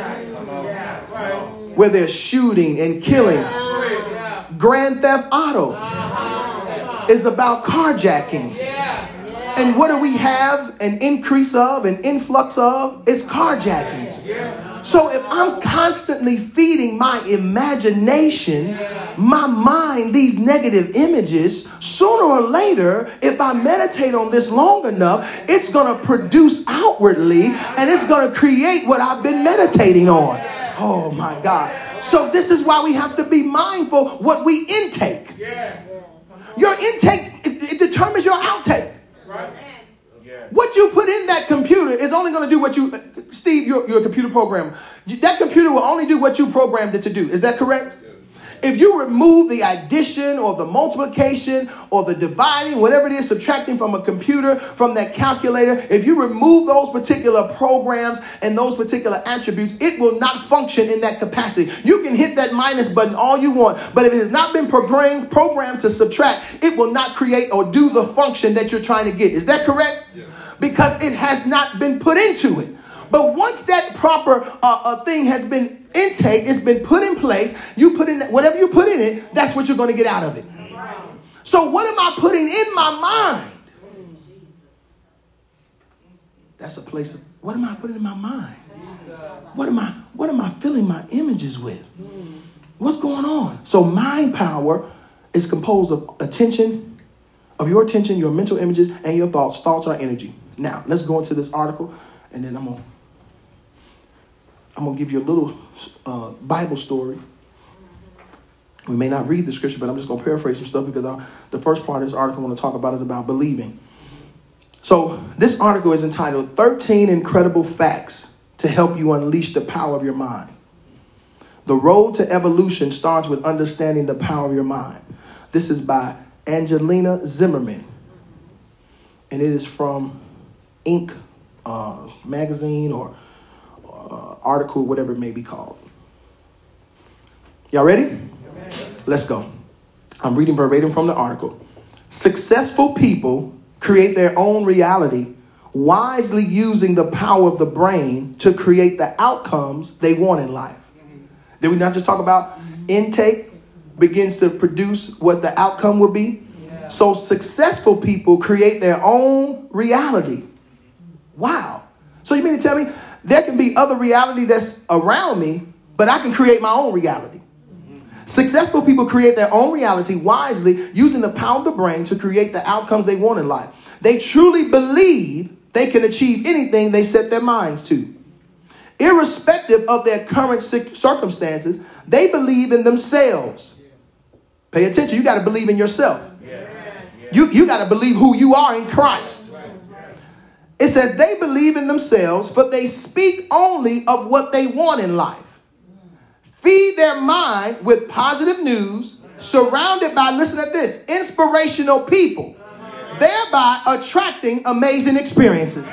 where they're shooting and killing. Grand Theft Auto is about carjacking. And what do we have an increase of, an influx of? It's carjackings. So if I'm constantly feeding my imagination, my mind, these negative images, sooner or later, if I meditate on this long enough, it's going to produce outwardly and it's going to create what I've been meditating on. Oh my God. So this is why we have to be mindful what we intake. Your intake, it, it determines your outtake. What you put in that computer is only going to do what you, Steve, you're, you're a computer programmer. That computer will only do what you programmed it to do. Is that correct? If you remove the addition or the multiplication or the dividing, whatever it is, subtracting from a computer, from that calculator, if you remove those particular programs and those particular attributes, it will not function in that capacity. You can hit that minus button all you want, but if it has not been programmed, programmed to subtract, it will not create or do the function that you're trying to get. Is that correct? Yeah. Because it has not been put into it. But once that proper uh, uh, thing has been intake, it's been put in place, you put in whatever you put in it, that's what you're going to get out of it. So what am I putting in my mind? That's a place of, what am I putting in my mind? What am I, what am I filling my images with? What's going on? So mind power is composed of attention, of your attention, your mental images, and your thoughts. Thoughts are energy. Now, let's go into this article, and then I'm going to I'm going to give you a little uh, Bible story. We may not read the scripture, but I'm just going to paraphrase some stuff because I, the first part of this article I want to talk about is about believing. So this article is entitled thirteen Incredible Facts to Help You Unleash the Power of Your Mind. The road to evolution starts with understanding the power of your mind. This is by Angelina Zimmerman. And it is from Inc uh, magazine or uh, article, whatever it may be called. Y'all ready? Let's go. I'm reading verbatim from the article. Successful people create their own reality, wisely using the power of the brain to create the outcomes they want in life. Did we not just talk about intake begins to produce what the outcome will be? Yeah. So successful people create their own reality. Wow. So you mean to tell me there can be other reality that's around me, but I can create my own reality? Successful people create their own reality wisely using the power of the brain to create the outcomes they want in life. They truly believe they can achieve anything they set their minds to. Irrespective of their current circumstances, they believe in themselves. Pay attention. You got to believe in yourself. You, you got to believe who you are in Christ. It says they believe in themselves, for they speak only of what they want in life. Feed their mind with positive news, surrounded by, listen to this, inspirational people, thereby attracting amazing experiences.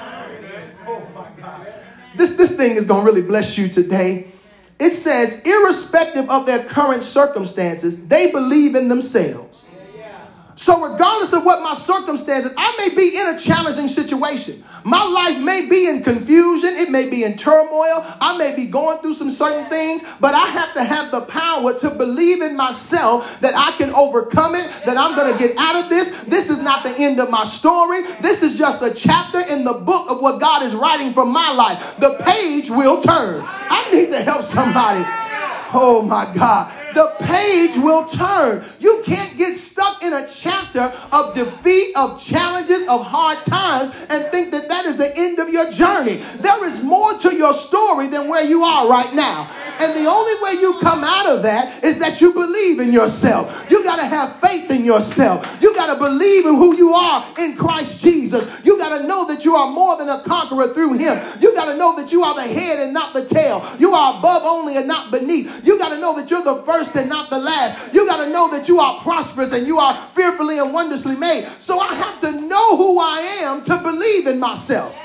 Oh my God. This, this thing is going to really bless you today. It says, irrespective of their current circumstances, they believe in themselves. So regardless of what my circumstances, I may be in a challenging situation. My life may be in confusion. It may be in turmoil. I may be going through some certain things, but I have to have the power to believe in myself that I can overcome it, that I'm going to get out of this. This is not the end of my story. This is just a chapter in the book of what God is writing for my life. The page will turn. I need to help somebody. Oh my God. The page will turn. You can't get stuck in a chapter of defeat, of challenges, of hard times, and think that that is the end of your journey. There is more to your story than where you are right now. And the only way you come out of that is that you believe in yourself. You got to have faith in yourself. You got to believe in who you are in Christ Jesus. You got to know that you are more than a conqueror through him. You got to know that you are the head and not the tail. You are above only and not beneath. You got to know that you're the first and not the last. You got to know that you are prosperous and you are fearfully and wonderfully made. So I have to know who I am to believe in myself.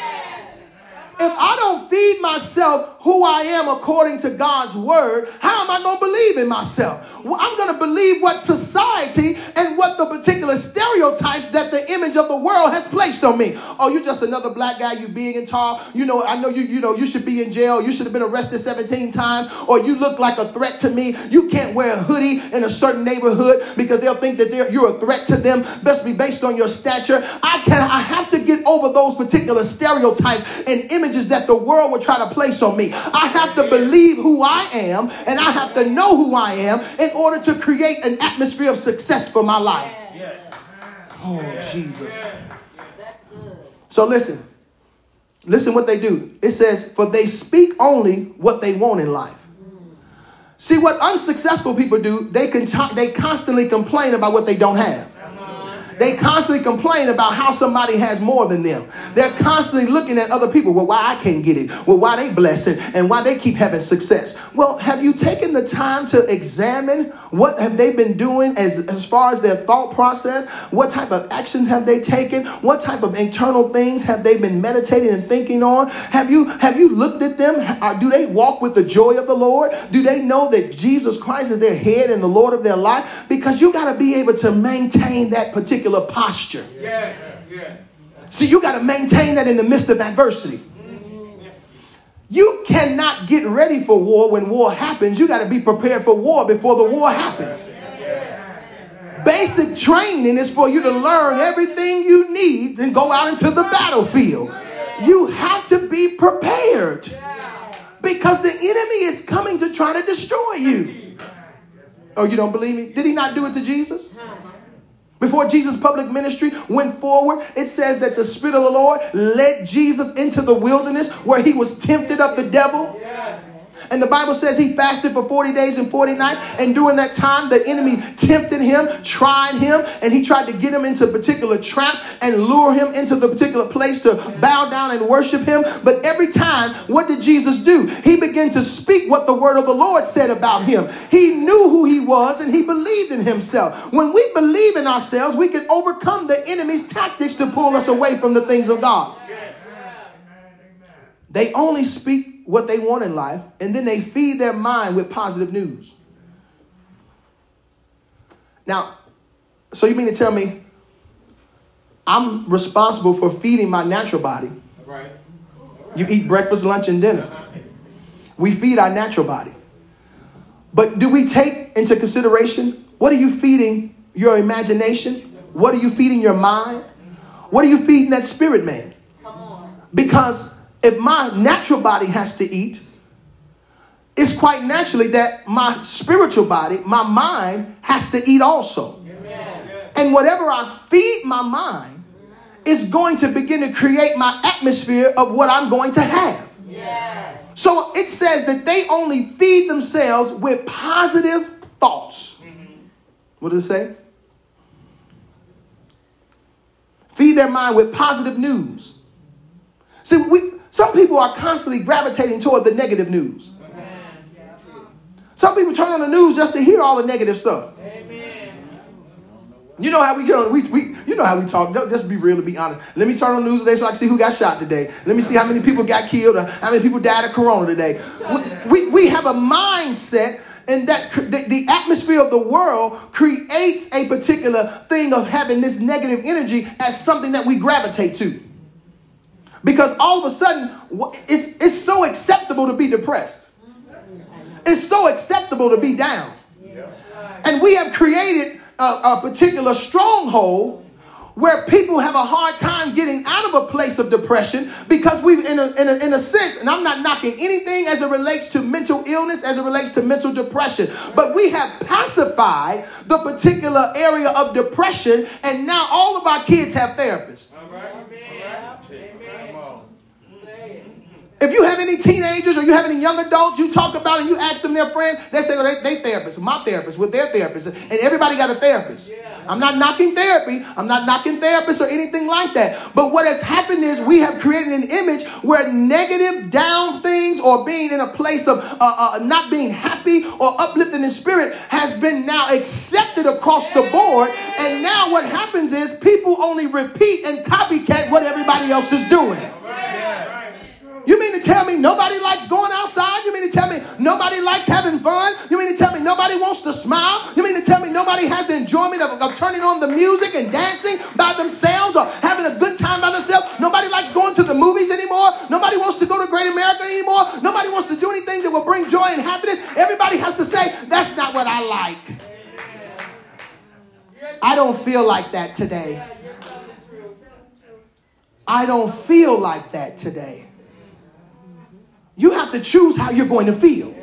If I don't feed myself who I am according to God's word, how am I going to believe in myself? Well, I'm going to believe what society and what the particular stereotypes that the image of the world has placed on me. Oh, you're just another black guy, you big and tall. You know, I know you, you know, you should be in jail. You should have been arrested seventeen times, or you look like a threat to me. You can't wear a hoodie in a certain neighborhood because they'll think that they're, you're a threat to them. Best be based on your stature. I can, I have to get over those particular stereotypes and images that the world would try to place on me. I have to believe who I am, and I have to know who I am in order to create an atmosphere of success for my life. Oh, Jesus. So listen. Listen what they do. It says, for they speak only what they want in life. See, what unsuccessful people do, they can t- they constantly complain about what they don't have. They constantly complain about how somebody has more than them. They're constantly looking at other people. Well, why I can't get it? Well, why they blessed it? And why they keep having success? Well, have you taken the time to examine what have they been doing as, as far as their thought process? What type of actions have they taken? What type of internal things have they been meditating and thinking on? Have you, have you looked at them? Or do they walk with the joy of the Lord? Do they know that Jesus Christ is their head and the Lord of their life? Because you got to be able to maintain that particular posture. Yeah, yeah. See, you got to maintain that in the midst of adversity. You cannot get ready for war when war happens. You got to be prepared for war before the war happens. Basic training is for you to learn everything you need and go out into the battlefield. You have to be prepared because the enemy is coming to try to destroy you. Oh, you don't believe me? Did he not do it to Jesus? Before Jesus' public ministry went forward, it says that the Spirit of the Lord led Jesus into the wilderness where he was tempted of the devil. And the Bible says he fasted for forty days and forty nights. And during that time, the enemy tempted him, tried him, and he tried to get him into particular traps and lure him into the particular place to bow down and worship him. But every time, what did Jesus do? He began to speak what the word of the Lord said about him. He knew who he was and he believed in himself. When we believe in ourselves, we can overcome the enemy's tactics to pull us away from the things of God. They only speak what they want in life, and then they feed their mind with positive news. Now, so you mean to tell me I'm responsible for feeding my natural body? Right. You eat breakfast, lunch, and dinner. We feed our natural body. But do we take into consideration, what are you feeding your imagination? What are you feeding your mind? What are you feeding that spirit man? Because if my natural body has to eat, it's quite naturally that my spiritual body, my mind, has to eat also. Amen. And whatever I feed my mind is going to begin to create my atmosphere of what I'm going to have. Yeah. So it says that they only feed themselves with positive thoughts. Mm-hmm. What does it say? Feed their mind with positive news. See, we... Some people are constantly gravitating toward the negative news. Amen. Some people turn on the news just to hear all the negative stuff. Amen. You know how we, we, we you know how we talk. Just be real, to be honest. Let me turn on the news today so I can see who got shot today. Let me see how many people got killed or how many people died of corona today. We, we, we have a mindset, and that the, the atmosphere of the world creates a particular thing of having this negative energy as something that we gravitate to. Because all of a sudden, it's, it's so acceptable to be depressed. It's so acceptable to be down. And we have created a, a particular stronghold where people have a hard time getting out of a place of depression because we've, in a, in a, in a sense, and I'm not knocking anything as it relates to mental illness, as it relates to mental depression, but we have pacified the particular area of depression, and now all of our kids have therapists. All right. If you have any teenagers or you have any young adults, you talk about and you ask them their friends, they say, well, they, they therapists, my therapist, with their therapist. And everybody got a therapist. Yeah. I'm not knocking therapy. I'm not knocking therapists or anything like that. But what has happened is we have created an image where negative, down things or being in a place of uh, uh, not being happy or uplifted in spirit has been now accepted across the board. And now what happens is people only repeat and copycat what everybody else is doing. You mean to tell me nobody likes going outside? You mean to tell me nobody likes having fun? You mean to tell me nobody wants to smile? You mean to tell me nobody has the enjoyment of, of turning on the music and dancing by themselves or having a good time by themselves? Nobody likes going to the movies anymore. Nobody wants to go to Great America anymore. Nobody wants to do anything that will bring joy and happiness. Everybody has to say, that's not what I like. I don't feel like that today. I don't feel like that today. You have to choose how you're going to feel.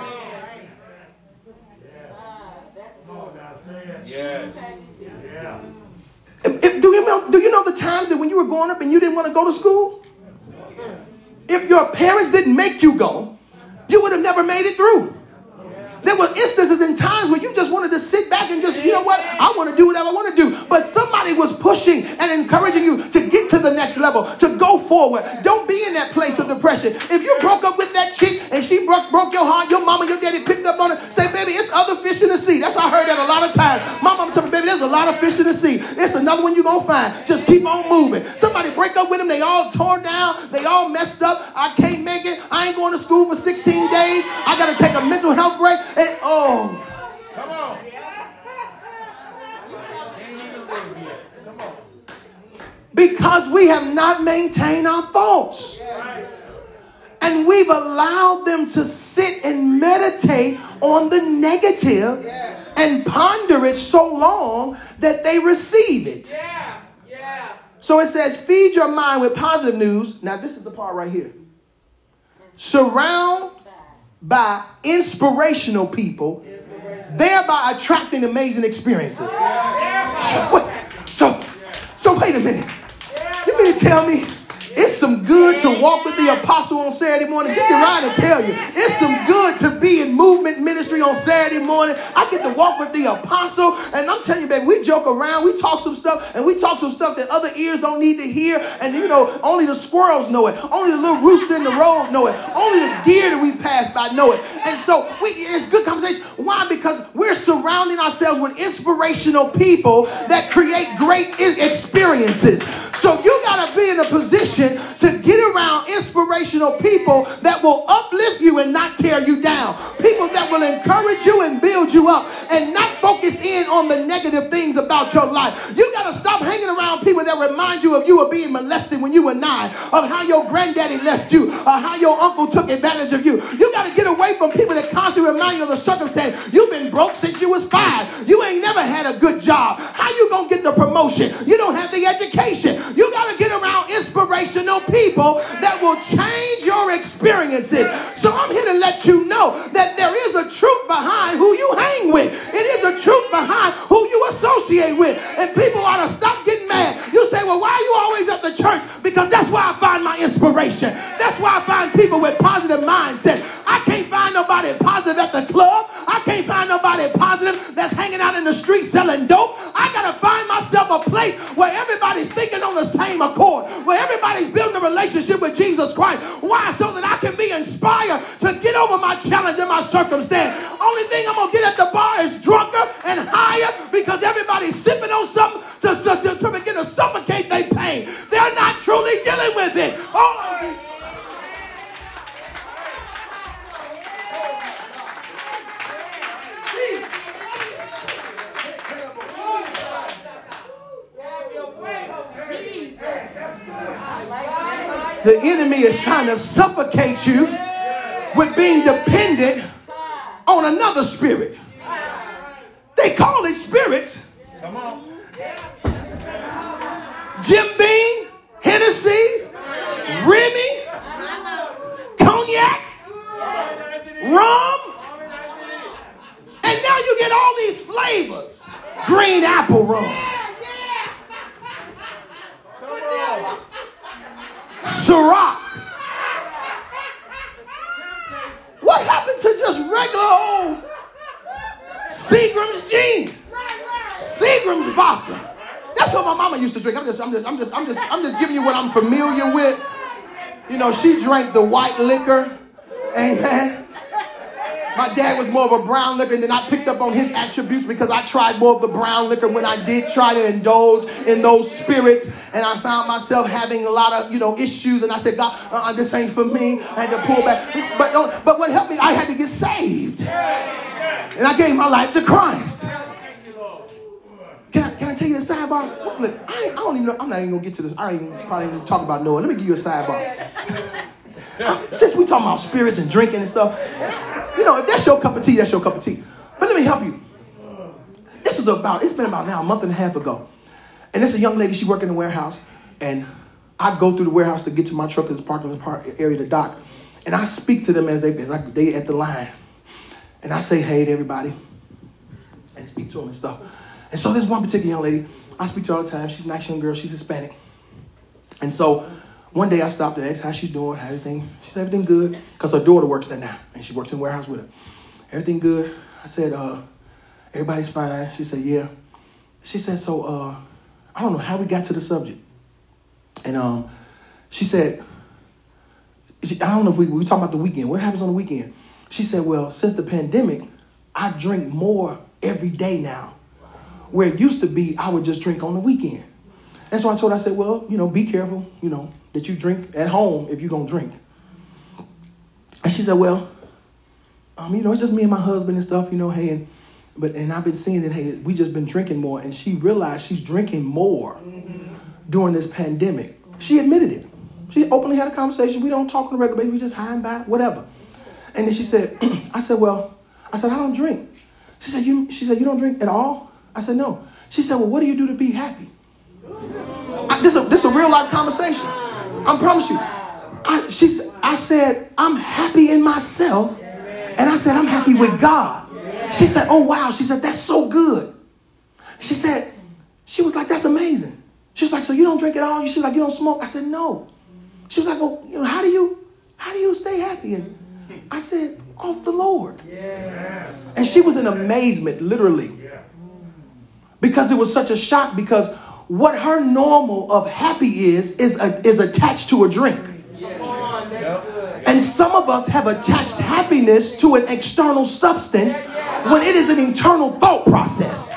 Yes. If, if, do, you know, do you know the times that when you were growing up and you didn't want to go to school? If your parents didn't make you go, you would have never made it through. There were instances and times where you just wanted to sit back and just, you know what, I want to do whatever I want to do. But somebody was pushing and encouraging you to get to the next level, to go forward. Don't be in that place of depression. If you broke up with that chick and she broke, broke your heart, your mama, your daddy picked up on it, say, baby, it's other fish in the sea. That's why I heard that a lot of times. My mama told me, baby, there's a lot of fish in the sea. There's another one you're going to find. Just keep on moving. Somebody break up with them. They all tore down. They all messed up. I can't make it. I ain't going to school for sixteen days. I got to take a mental health break. And, oh. Come on. Come on. Because we have not maintained our thoughts. And we've allowed them to sit and meditate on the negative and ponder it so long that they receive it. Yeah. Yeah. So it says, feed your mind with positive news. Now, this is the part right here. Surround by inspirational people, thereby attracting amazing experiences. So, so wait a minute. You mean to tell me it's some good to walk with the apostle on Saturday morning? Deacon Ryan will tell you. It's some good to be in movement ministry on Saturday morning. I get to walk with the apostle. And I'm telling you, baby, we joke around. We talk some stuff. And we talk some stuff that other ears don't need to hear. And, you know, only the squirrels know it. Only the little rooster in the road know it. Only the deer that we pass by know it. And so we, it's good conversation. Why? Because we're surrounding ourselves with inspirational people that create great experiences. So you got to be in a position to get around inspirational people that will uplift you and not tear you down. People that will encourage you and build you up and not focus in on the negative things about your life. You got to stop hanging around people that remind you of you of being molested when you were nine, of how your granddaddy left you, or how your uncle took advantage of you. You got to get away from people that constantly remind you of the circumstance. You've been broke since you was five. You ain't never had a good job. How you going to get the promotion? You don't have the education. You got to get around inspiration people that will change your experiences. So I'm here to let you know that there is a truth behind who you hang with. It is a truth behind who you associate with. And people ought to stop getting mad. You say, well, why are you always at the church? Because that's where I find my inspiration. That's why I find people with positive mindset. I can't find nobody positive at the club. I can't find nobody positive that's hanging out in the street selling dope. I got to find myself a place where everybody's thinking on the same accord, where everybody's building a relationship with Jesus Christ. Why? So that I can be inspired to get over my challenge and my circumstance. Only thing I'm going to get at the bar is drunker and higher because everybody's sipping on something to, to, to begin to suffocate their pain. They're not truly dealing with it. Oh, Jesus. The enemy is trying to suffocate you with being dependent on another spirit. They call it spirits. Come on. Jim Beam, Hennessy, Remy, cognac, rum, and now you get all these flavors. Green apple rum. Ciroc. What happened to just regular old Seagram's gin? Seagram's vodka. That's what my mama used to drink. I'm just, I'm just, I'm just, I'm just, I'm just giving you what I'm familiar with. You know, she drank the white liquor. Amen. My dad was more of a brown liquor, and then I picked up on his attributes because I tried more of the brown liquor when I did try to indulge in those spirits. And I found myself having a lot of, you know, issues. And I said, God, uh-uh, this ain't for me. I had to pull back. But, don't, but what helped me, I had to get saved. And I gave my life to Christ. Can I, can I tell you the sidebar? Look, look I, I don't even know. I'm not even going to get to this. I ain't even, probably even talk about Noah. Let me give you a sidebar. Since we talking about spirits and drinking and stuff, and, you know, if that's your cup of tea, that's your cup of tea. But let me help you. This is about, it's been about now a month and a half ago. And there's a young lady, she worked in the warehouse. And I go through the warehouse to get to my truck that's parked in the park area, the dock. And I speak to them as they, as I, they at the line. And I say, hey to everybody. And speak to them and stuff. And so there's one particular young lady, I speak to her all the time. She's a nice young girl. She's Hispanic. And so one day I stopped and asked how she's doing, how everything. She said, everything good. Because her daughter works there now. And she works in the warehouse with her. Everything good. I said, uh, everybody's fine. She said, yeah. She said, so uh, I don't know how we got to the subject. And um, she said, she, I don't know if we, we were talking about the weekend. What happens on the weekend? She said, well, since the pandemic, I drink more every day now. Where it used to be, I would just drink on the weekend. And so I told her, I said, well, you know, be careful, you know, that you drink at home if you're going to drink. And she said, well, um, you know, it's just me and my husband and stuff, you know, hey, and, but, and I've been seeing that, hey, we just been drinking more. And she realized she's drinking more mm-hmm. during this pandemic. She admitted it. She openly had a conversation. We don't talk on a regular basis. We just high and by, whatever. And then she said, I said, well, I said, I don't drink. She said, you, she said, you don't drink at all? I said, no. She said, well, what do you do to be happy? I, this, is a, this is a real life conversation. I promise you. I, she, I said, I'm happy in myself. And I said, I'm happy with God. She said, oh, wow. She said, that's so good. She said, She was like, that's amazing. She was like, so you don't drink at all? She was like, you don't smoke? I said, no. She was like, well, you know, how do you, how do you stay happy? And I said, off the Lord. Yeah. And she was in amazement, literally. Yeah. Because it was such a shock, because what her normal of happy is, is, a, is attached to a drink. Yeah. And some of us have attached happiness to an external substance when it is an internal thought process.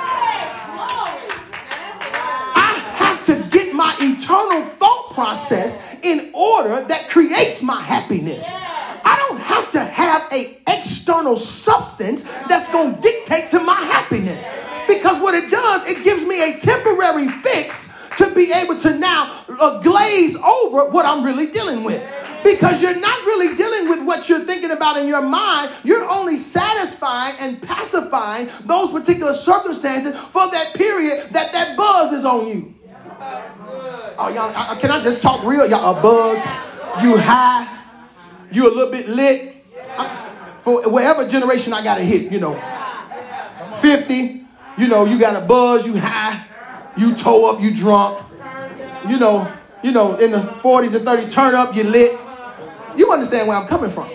I have to get my internal thought process in order that creates my happiness. I don't have to have an external substance that's going to dictate to my happiness. Because what it does, it gives me a temporary fix to be able to now uh, glaze over what I'm really dealing with. Because you're not really dealing with what you're thinking about in your mind. You're only satisfying and pacifying those particular circumstances for that period that that buzz is on you. Oh, y'all, I, can I just talk real? Y'all, a buzz, you high, you a little bit lit. I, for whatever generation I got to hit, you know, fifty, you know, you got a buzz, you high, you toe up, you drunk, you know, you know, in the forties and thirties, turn up, you lit. You understand where I'm coming from.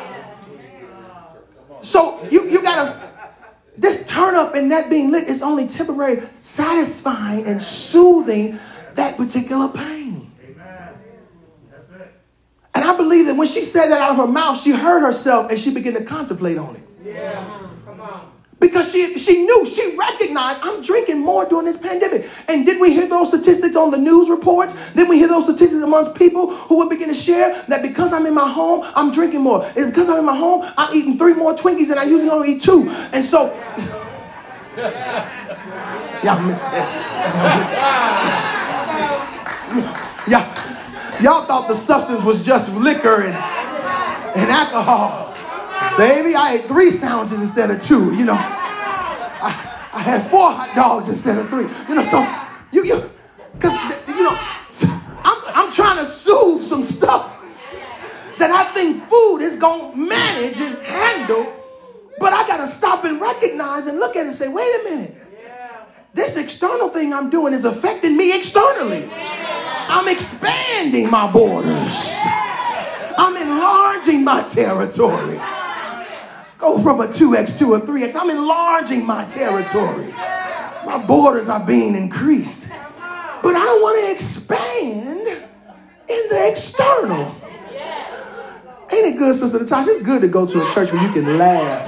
So you, you got to, this turn up and that being lit is only temporary, satisfying and soothing that particular pain. And I believe that when she said that out of her mouth, she heard herself and she began to contemplate on it. Yeah. Come on. Because she, she knew, she recognized, I'm drinking more during this pandemic. And did we hear those statistics on the news reports? Did we hear those statistics amongst people who would begin to share that because I'm in my home, I'm drinking more. And because I'm in my home, I'm eating three more Twinkies and I usually only eat two. And so, y'all missed that. Y'all, y'all thought the substance was just liquor and, and alcohol. Baby, I ate three sandwiches instead of two, you know. I, I had four hot dogs instead of three. You know, so you, you, because, you know, I'm, I'm trying to soothe some stuff that I think food is going to manage and handle. But I got to stop and recognize and look at it and say, wait a minute. This external thing I'm doing is affecting me externally. I'm expanding my borders. I'm enlarging my territory. Go from a two X to a three X. I'm enlarging my territory. My borders are being increased. But I don't want to expand in the external. Ain't it good, Sister Natasha? It's good to go to a church where you can laugh.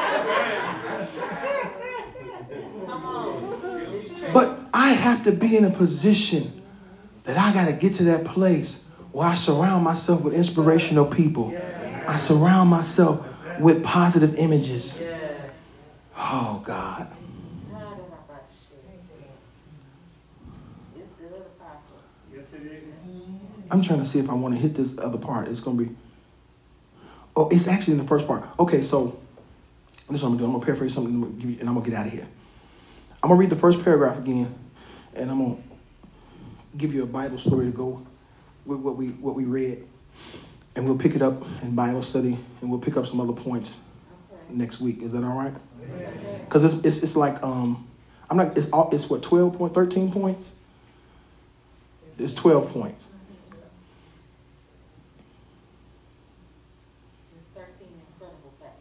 But I have to be in a position that I got to get to that place where I surround myself with inspirational people. I surround myself with positive images. Oh, God. I'm trying to see if I want to hit this other part. It's going to be, oh, it's actually in the first part. Okay, so this is what I'm going to do. I'm going to paraphrase something and I'm going to get out of here. I'm going to read the first paragraph again, and I'm going to give you a Bible story to go with what we what we read. And we'll pick it up in Bible study, and we'll pick up some other points okay. next week. Is that all right? Because it's, it's it's like um I'm not it's all it's what twelve point thirteen points. It's twelve points. It's thirteen incredible facts.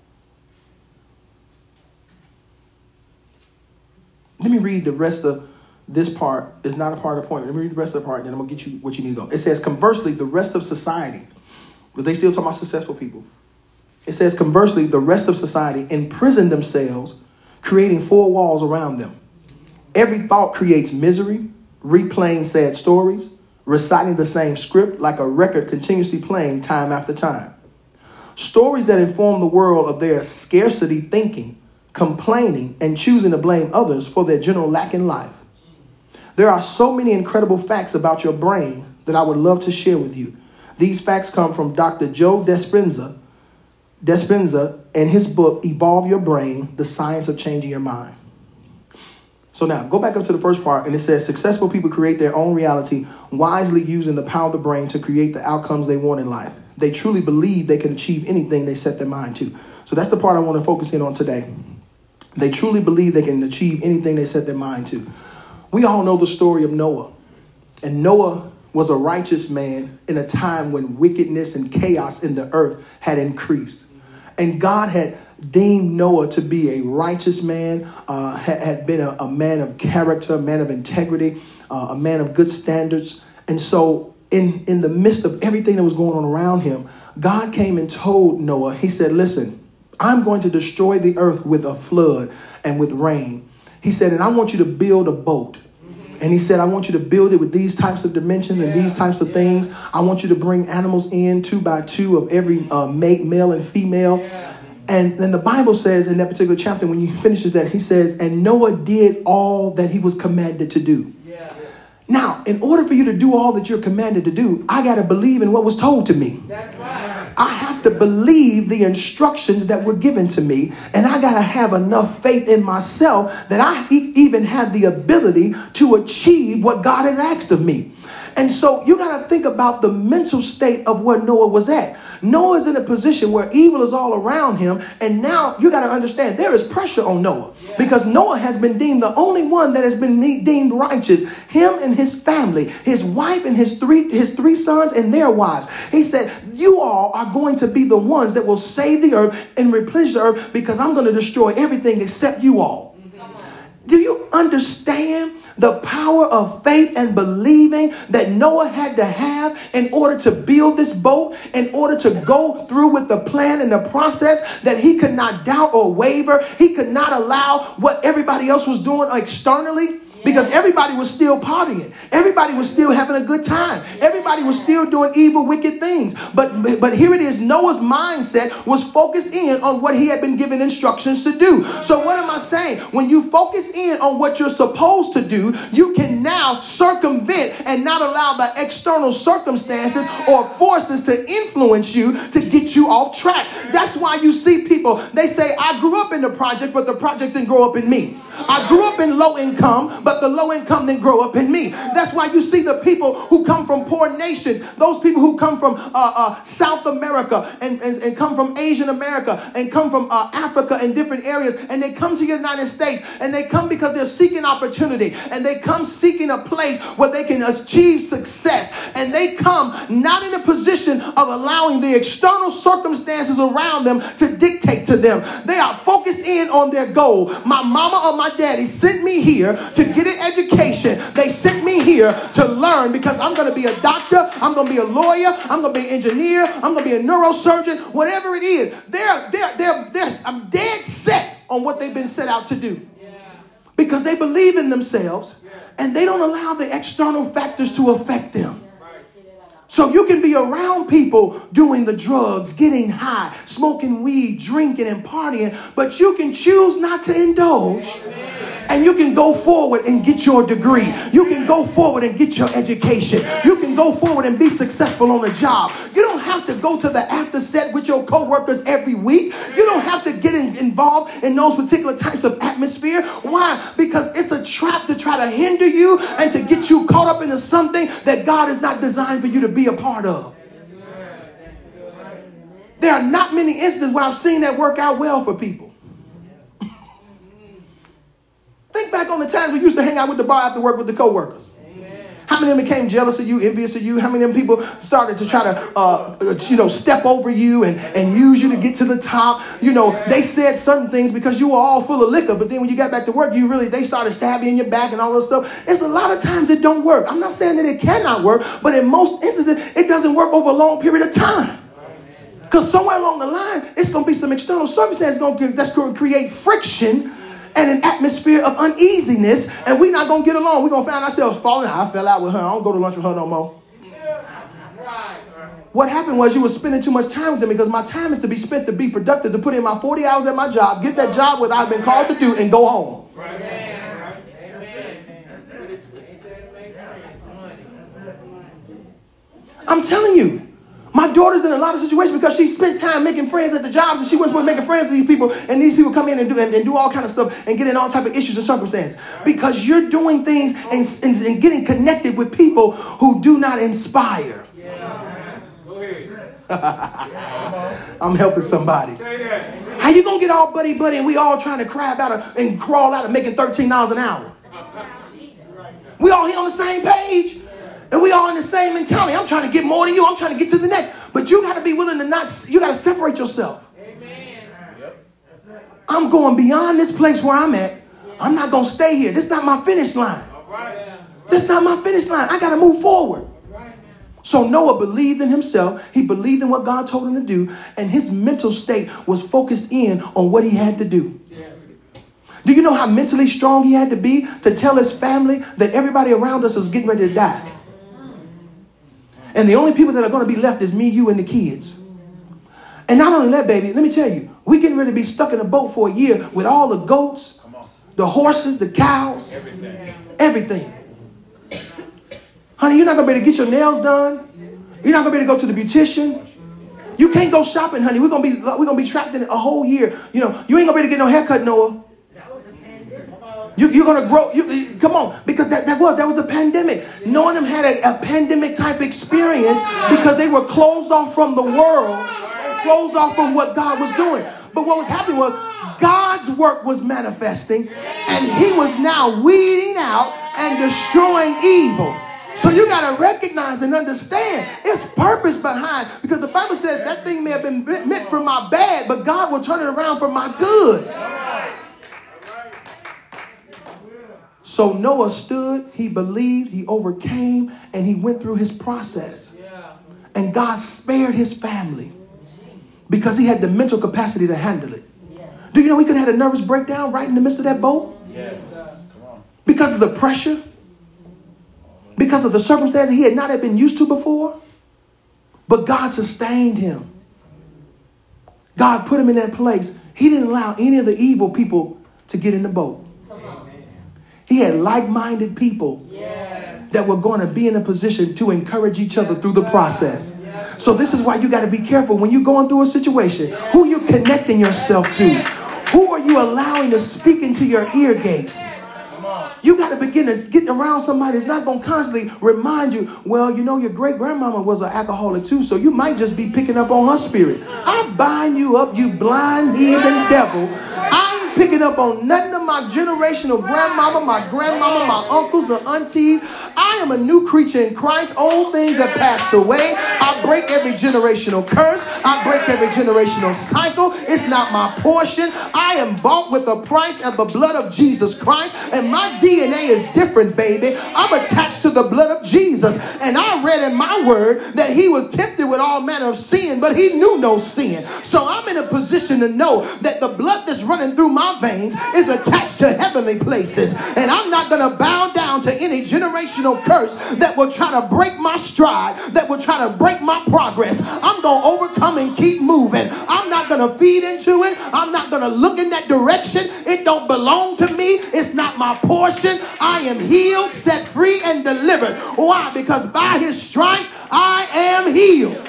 Let me read the rest of this part. It's not a part of the point. Let me read the rest of the part, and then I'm gonna get you what you need to go. It says, conversely, the rest of society. But they still talk about successful people. It says, conversely, the rest of society imprison themselves, creating four walls around them. Every thought creates misery, replaying sad stories, reciting the same script like a record continuously playing time after time. Stories that inform the world of their scarcity thinking, complaining, and choosing to blame others for their general lack in life. There are so many incredible facts about your brain that I would love to share with you. These facts come from Doctor Joe Dispenza, Dispenza and his book, Evolve Your Brain, The Science of Changing Your Mind. So now, go back up to the first part, and it says, successful people create their own reality, wisely using the power of the brain to create the outcomes they want in life. They truly believe they can achieve anything they set their mind to. So that's the part I want to focus in on today. They truly believe they can achieve anything they set their mind to. We all know the story of Noah. And Noah was a righteous man in a time when wickedness and chaos in the earth had increased. And God had deemed Noah to be a righteous man, uh, had, had been a, a man of character, a man of integrity, uh, a man of good standards. And so in, in the midst of everything that was going on around him, God came and told Noah, he said, listen, I'm going to destroy the earth with a flood and with rain. He said, and I want you to build a boat. And he said, I want you to build it with these types of dimensions and these types of yeah. things. I want you to bring animals in two by two of every uh, mate, male and female. Yeah. And then the Bible says in that particular chapter, when he finishes that, he says, and Noah did all that he was commanded to do. Yeah. Now, in order for you to do all that you're commanded to do, I got to believe in what was told to me. That's right. I have to believe the instructions that were given to me. And I got to have enough faith in myself that I e- even have the ability to achieve what God has asked of me. And so you got to think about the mental state of where Noah was at. Noah's in a position where evil is all around him. And now you got to understand there is pressure on Noah because Noah has been deemed the only one that has been deemed righteous. Him and his family, his wife and his three, his three sons and their wives. He said, you all are going to be the ones that will save the earth and replenish the earth because I'm going to destroy everything except you all. Do you understand the power of faith and believing that Noah had to have in order to build this boat, in order to go through with the plan and the process, that he could not doubt or waver? He could not allow what everybody else was doing externally. Because everybody was still partying. Everybody was still having a good time. Everybody was still doing evil, wicked things. But, but here it is. Noah's mindset was focused in on what he had been given instructions to do. So what am I saying? When you focus in on what you're supposed to do, you can now circumvent and not allow the external circumstances or forces to influence you to get you off track. That's why you see people, they say, I grew up in the project, but the project didn't grow up in me. I grew up in low income, but the low income didn't grow up in me. That's why you see the people who come from poor nations, those people who come from uh, uh, South America and, and, and come from Asian America and come from uh, Africa and different areas, and they come to the United States, and they come because they're seeking opportunity, and they come seeking a place where they can achieve success, and they come not in a position of allowing the external circumstances around them to dictate to them. They are focused in on their goal. My mama or my daddy sent me here to get an education. They sent me here to learn because I'm going to be a doctor. I'm going to be a lawyer. I'm going to be an engineer. I'm going to be a neurosurgeon. Whatever it is, they're, they're, they're, they're, I'm dead set on what they've been set out to do because they believe in themselves and they don't allow the external factors to affect them. So you can be around people doing the drugs, getting high, smoking weed, drinking and partying, but you can choose not to indulge. And you can go forward and get your degree. You can go forward and get your education. You can go forward and be successful on a job. You don't have to go to the after set with your coworkers every week. You don't have to get in, involved in those particular types of atmosphere. Why? Because it's a trap to try to hinder you and to get you caught up into something that God has not designed for you to be a part of. There are not many instances where I've seen that work out well for people. Think back on the times we used to hang out with the bar after work with the coworkers. Amen. How many of them became jealous of you, envious of you? How many of them people started to try to, uh, you know, step over you and, and use you to get to the top? You know, they said certain things because you were all full of liquor. But then when you got back to work, you really, they started stabbing in your back and all this stuff. It's a lot of times it don't work. I'm not saying that it cannot work, but in most instances, it doesn't work over a long period of time. Because somewhere along the line, it's going to be some external circumstance that's going to create friction and an atmosphere of uneasiness, and we're not going to get along. We're going to find ourselves falling out. I fell out with her. I don't go to lunch with her no more. What happened was you were spending too much time with them because my time is to be spent to be productive, to put in my forty hours at my job, get that job what I've been called to do, and go home. I'm telling you. My daughter's in a lot of situations because she spent time making friends at the jobs and she wasn't supposed to make friends with these people, and these people come in and do and, and do all kind of stuff and get in all type of issues and circumstances because you're doing things and, and, and getting connected with people who do not inspire. Yeah. Go ahead. I'm helping somebody. How you gonna get all buddy buddy and we all trying to crab out of, and crawl out of making thirteen dollars an hour? We all here on the same page. And we all in the same mentality. I'm trying to get more than you. I'm trying to get to the next. But you got to be willing to not, you got to separate yourself. Amen. I'm going beyond this place where I'm at. I'm not going to stay here. This is not my finish line. This is not my finish line. I got to move forward. So Noah believed in himself. He believed in what God told him to do. And his mental state was focused in on what he had to do. Do you know how mentally strong he had to be to tell his family that everybody around us is getting ready to die? And the only people that are going to be left is me, you, and the kids. And not only that, baby, let me tell you, we're getting ready to be stuck in a boat for a year with all the goats, the horses, the cows, everything. everything. Honey, you're not going to be able to get your nails done. You're not going to be able to go to the beautician. You can't go shopping, honey. We're going to be we're going to be trapped in a whole year. You know, you ain't going to be able to get no haircut, Noah. You, you're going to grow. You, come on. Because that, that was that was the pandemic. None of them had a, a pandemic type experience because they were closed off from the world and closed off from what God was doing. But what was happening was God's work was manifesting and he was now weeding out and destroying evil. So you got to recognize and understand its purpose behind, because the Bible says that thing may have been meant for my bad, but God will turn it around for my good. So Noah stood, he believed, he overcame, and he went through his process. And God spared his family because he had the mental capacity to handle it. Do you know he could have had a nervous breakdown right in the midst of that boat? Because of the pressure, because of the circumstances he had not been used to before. But God sustained him. God put him in that place. He didn't allow any of the evil people to get in the boat. He had like-minded people yes. that were going to be in a position to encourage each other through the process. Yes. So this is why you got to be careful when you're going through a situation. Yes. Who you're connecting yourself to. Who are you allowing to speak into your ear gates? You got to begin to get around somebody that's not going to constantly remind you, well, you know, your great-grandmama was an alcoholic too, so you might just be picking up on her spirit. I bind you up, you blind heathen devil. I ain't picking up on nothing of my generational grandmama, my grandmama, my uncles, the aunties. I am a new creature in Christ. Old things have passed away. I break every generational curse. I break every generational cycle. It's not my portion. I am bought with the price of the blood of Jesus Christ, and my D N A is different, baby. I'm attached to the blood of Jesus, and I read in my word that he was tempted with all manner of sin, but he knew no sin. So I'm in a position to know that the blood that's running through my veins is attached to heavenly places, and I'm not going to bow down to any generational curse that will try to break my stride, that will try to break my progress. I'm going to overcome and keep moving. I'm not going to feed into it. I'm not going to look in that direction. It don't belong to me. It's not my portion. I am healed, set free, and delivered. Why? Because by his stripes I am healed.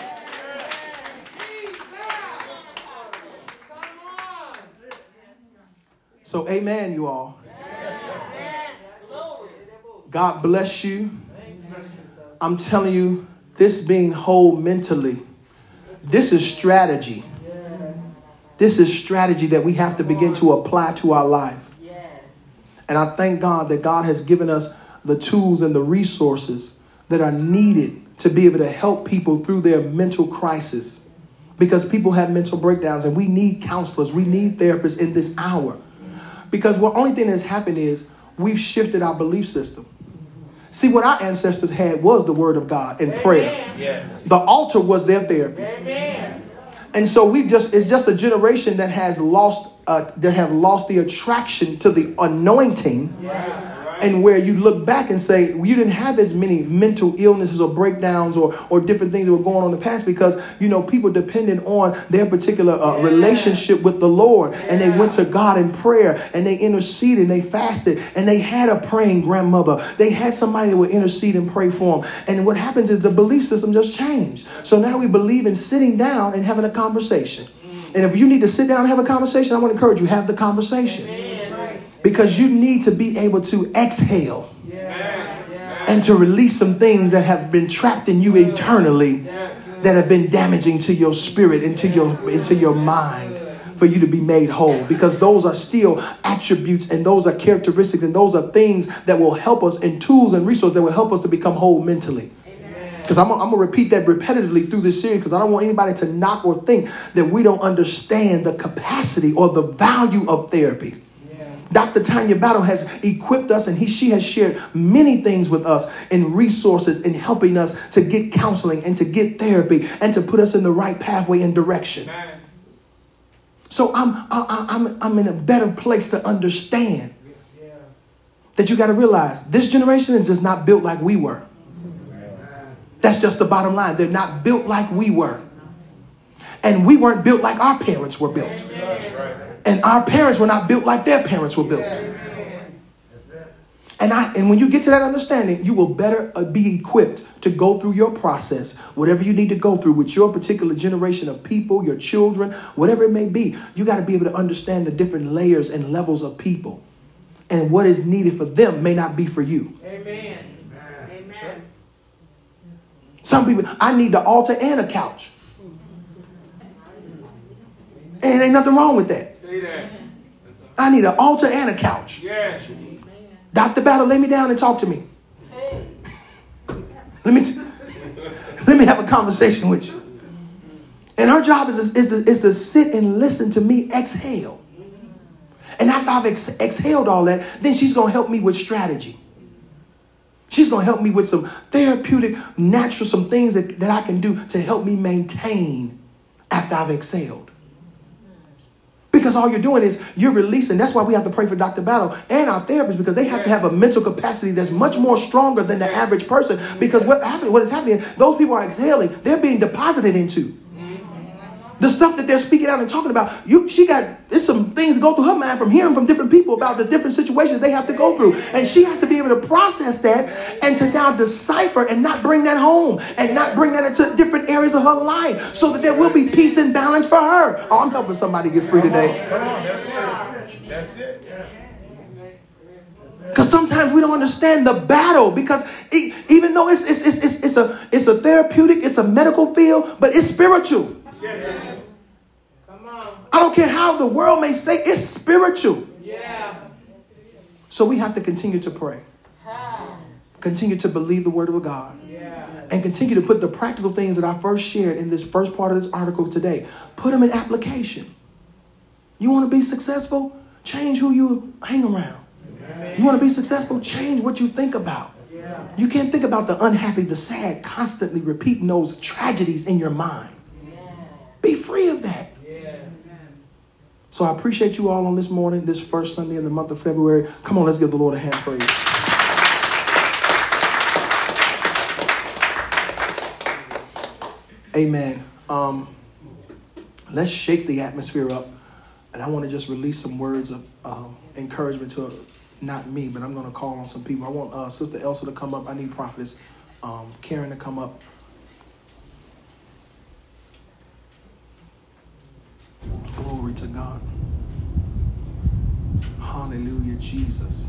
So amen, you all. God bless you. I'm telling you, this being whole mentally, this is strategy. This is strategy that we have to begin to apply to our life. And I thank God that God has given us the tools and the resources that are needed to be able to help people through their mental crisis. Because people have mental breakdowns and we need counselors. We need therapists in this hour. Because the only thing that's happened is we've shifted our belief system. See, what our ancestors had was the word of God and prayer. Yes. The altar was their therapy. Amen. And so we just, it's just a generation that has lost, uh, that have lost the attraction to the anointing. Yeah. And where you look back and say, well, you didn't have as many mental illnesses or breakdowns or, or different things that were going on in the past because, you know, people depended on their particular uh, yeah. relationship with the Lord. Yeah. And they went to God in prayer and they interceded and they fasted and they had a praying grandmother. They had somebody that would intercede and pray for them. And what happens is the belief system just changed. So now we believe in sitting down and having a conversation. And if you need to sit down and have a conversation, I want to encourage you, have the conversation. Amen. Because you need to be able to exhale yeah. and to release some things that have been trapped in you internally that have been damaging to your spirit and to your, into your mind for you to be made whole, because those are still attributes and those are characteristics and those are things that will help us, and tools and resources that will help us to become whole mentally. Because I'm, I'm going to repeat that repetitively through this series, because I don't want anybody to knock or think that we don't understand the capacity or the value of therapy. Yeah. Doctor Tanya Battle has equipped us, and he, she has shared many things with us and resources in helping us to get counseling and to get therapy and to put us in the right pathway and direction. Man. So I'm, I, I'm, I'm in a better place to understand yeah. that you got to realize this generation is just not built like we were. That's just the bottom line. They're not built like we were. And we weren't built like our parents were built. And our parents were not built like their parents were built. And I and when you get to that understanding, you will better be equipped to go through your process, whatever you need to go through with your particular generation of people, your children, whatever it may be. You got to be able to understand the different layers and levels of people. And what is needed for them may not be for you. Amen. Amen. Some people, I need the altar and a couch. And ain't nothing wrong with that. I need an altar and a couch. Yes. Doctor Battle, lay me down and talk to me. let me t- let me have a conversation with you. And her job is, is, to, is to sit and listen to me exhale. And after I've ex- exhaled all that, then she's going to help me with strategy. She's going to help me with some therapeutic, natural, some things that, that I can do to help me maintain after I've exhaled. Because all you're doing is you're releasing. That's why we have to pray for Doctor Battle and our therapists, because they have to have a mental capacity that's much more stronger than the average person. Because what happened, what is happening, those people are exhaling. They're being deposited into. The stuff that they're speaking out and talking about, you, she got, there's some things that go through her mind from hearing from different people about the different situations they have to go through. And she has to be able to process that and to now decipher and not bring that home and not bring that into different areas of her life, so that there will be peace and balance for her. Oh, I'm helping somebody get free today. Come on, that's it. That's it. Because sometimes we don't understand the battle, because it, even though it's, it's, it's, it's, it's, a, it's a therapeutic, it's a medical field, but it's spiritual. Yes. Come on. I don't care how the world may say, it's spiritual. Yeah. So we have to continue to pray. Continue to believe the word of God. Yeah. And continue to put the practical things that I first shared in this first part of this article today. Put them in application. You want to be successful? Change who you hang around. Amen. You want to be successful? Change what you think about. Yeah. You can't think about the unhappy, the sad, constantly repeating those tragedies in your mind. Be free of that. Yeah. So I appreciate you all on this morning, this first Sunday in the month of February. Come on, let's give the Lord a hand praise. Amen. Um, let's shake the atmosphere up. And I want to just release some words of um, encouragement to, not me, but I'm going to call on some people. I want uh, Sister Elsa to come up. I need Prophetess um, Karen to come up. Glory to God. Hallelujah, Jesus.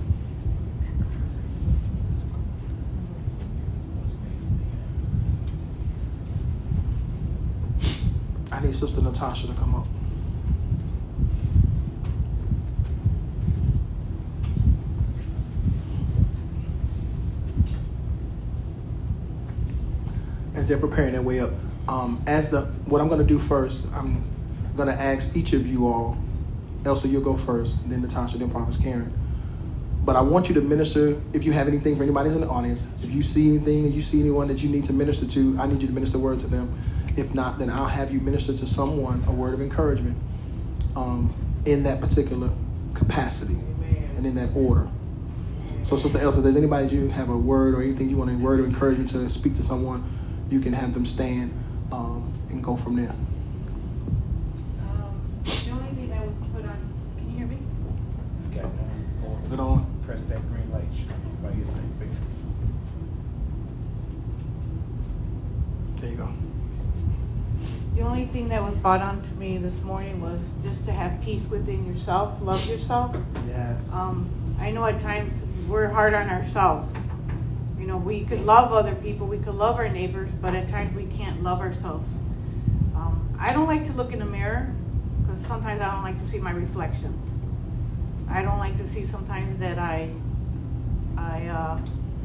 I need Sister Natasha to come up. As they're preparing their way up, um, as the what I'm going to do first, I'm going to ask each of you all. Elsa, you'll go first, then Natasha, then Prophetess Karen. But I want you to minister. If you have anything for anybody in the audience, if you see anything, and you see anyone that you need to minister to, I need you to minister a word to them. If not, then I'll have you minister to someone a word of encouragement um, in that particular capacity. Amen. And in that order. So, Sister Elsa, if there's anybody you have a word or anything you want a word of encouragement to speak to someone, you can have them stand um, and go from there. Is it on? Press that green light by your finger. There you go. The only thing that was brought on to me this morning was just to have peace within yourself, love yourself. Yes. Um, I know at times we're hard on ourselves. You know, we could love other people, we could love our neighbors, but at times we can't love ourselves. Um, I don't like to look in the mirror, because sometimes I don't like to see my reflection. I don't like to see sometimes that I, I, uh,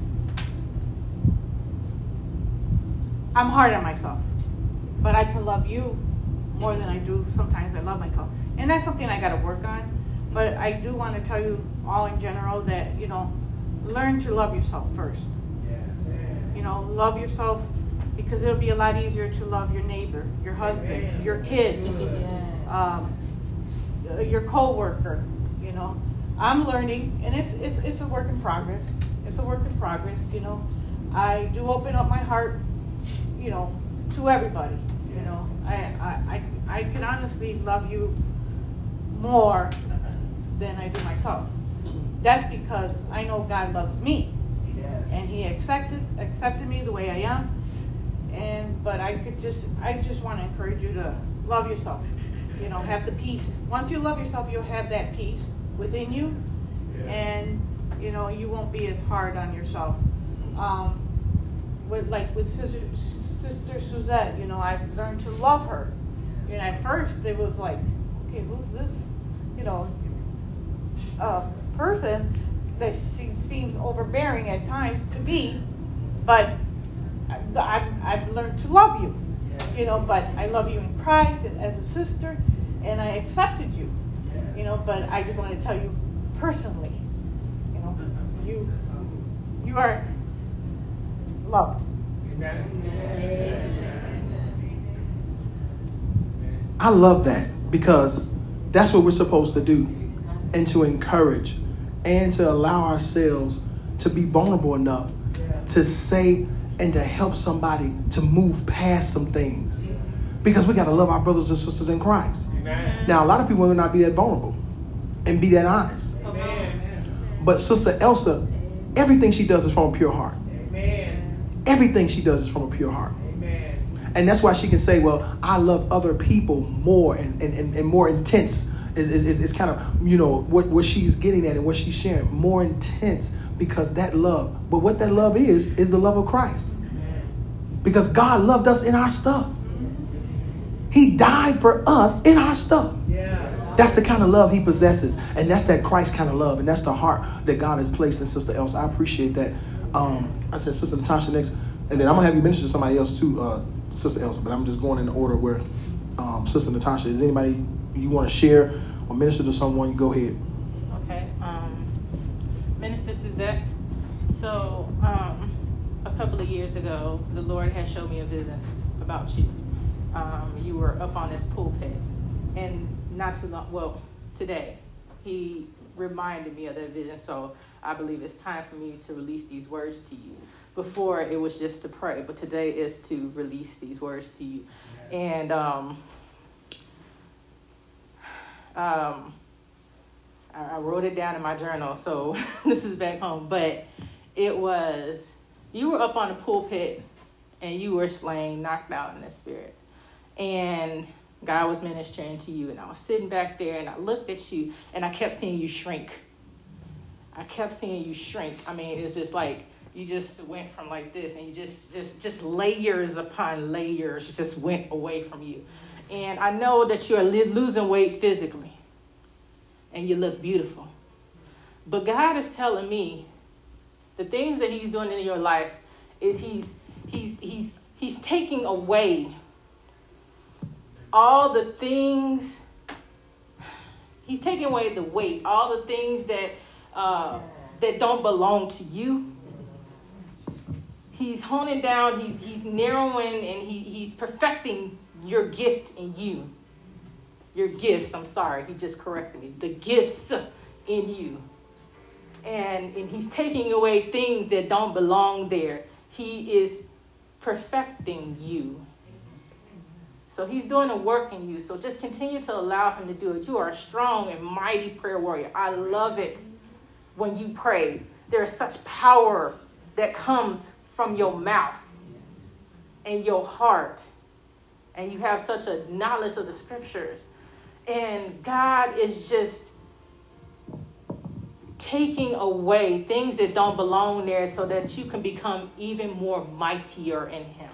I'm hard on myself. But I can love you more than I do sometimes I love myself. And that's something I got to work on. But I do want to tell you all in general that, you know, learn to love yourself first. Yes. You know, love yourself, because it'll be a lot easier to love your neighbor, your husband, Amen. Your kids, um, your co-worker. You know, I'm learning, and it's it's it's a work in progress. It's a work in progress. You know, I do open up my heart, you know, to everybody. Yes. You know, I, I I I can honestly love you more than I do myself. That's because I know God loves me, yes. And He accepted accepted me the way I am. And but I could just I just want to encourage you to love yourself. You know, have the peace. Once you love yourself, you'll have that peace within you, yeah. And you know you won't be as hard on yourself. Um, with like with Sister Sister Suzette, you know, I've learned to love her. Yes. And at first it was like, okay, who's this? You know, uh, person that seems, seems overbearing at times to me, but I've, I've learned to love you, yes. You know, but I love you in Christ and as a sister, and I accepted you, yes. You know, but I just want to tell you personally, you know, you you are loved. I love that, because that's what we're supposed to do, and to encourage and to allow ourselves to be vulnerable enough to say and to help somebody to move past some things, because we got to love our brothers and sisters in Christ. Amen. Now, a lot of people will not be that vulnerable and be that honest. Amen. But Sister Elsa, everything she does is from a pure heart. Amen. Everything she does is from a pure heart. Amen. And that's why she can say, well, I love other people more and, and, and, and more intense. Is, is, is kind of, you know, what, what she's getting at and what she's sharing, more intense, because that love, but what that love is, is the love of Christ. Because God loved us in our stuff. He died for us in our stuff. That's the kind of love He possesses, and that's that Christ kind of love, and that's the heart that God has placed in Sister Elsa. I appreciate that. Um, I said Sister Natasha next, and then I'm going to have you minister to somebody else too, uh, Sister Elsa, but I'm just going in the order where um, Sister Natasha, is anybody you want to share or minister to someone, go ahead. Okay. Um, Minister Suzette, so um, a couple of years ago, the Lord had showed me a vision about you. Um, you were up on this pulpit, and not too long, well, today, He reminded me of that vision, so I believe it's time for me to release these words to you. Before, it was just to pray, but today is to release these words to you. And um, um, I, I wrote it down in my journal, so this is back home. But it was, you were up on the pulpit, and you were slain, knocked out in the spirit. And God was ministering to you, and I was sitting back there, and I looked at you, and I kept seeing you shrink. I kept seeing you shrink. I mean, it's just like you just went from like this, and you just, just, just layers upon layers just went away from you. And I know that you're losing weight physically, and you look beautiful. But God is telling me the things that He's doing in your life is He's He's He's He's taking away all the things. He's taking away the weight, all the things that uh, that don't belong to you. He's honing down. He's he's narrowing, and he he's perfecting your gift in you. Your gifts. I'm sorry, he just corrected me. The gifts in you, and and he's taking away things that don't belong there. He is perfecting you. So he's doing a work in you. So just continue to allow him to do it. You are a strong and mighty prayer warrior. I love it when you pray. There is such power that comes from your mouth and your heart. And you have such a knowledge of the scriptures. And God is just taking away things that don't belong there so that you can become even more mightier in him.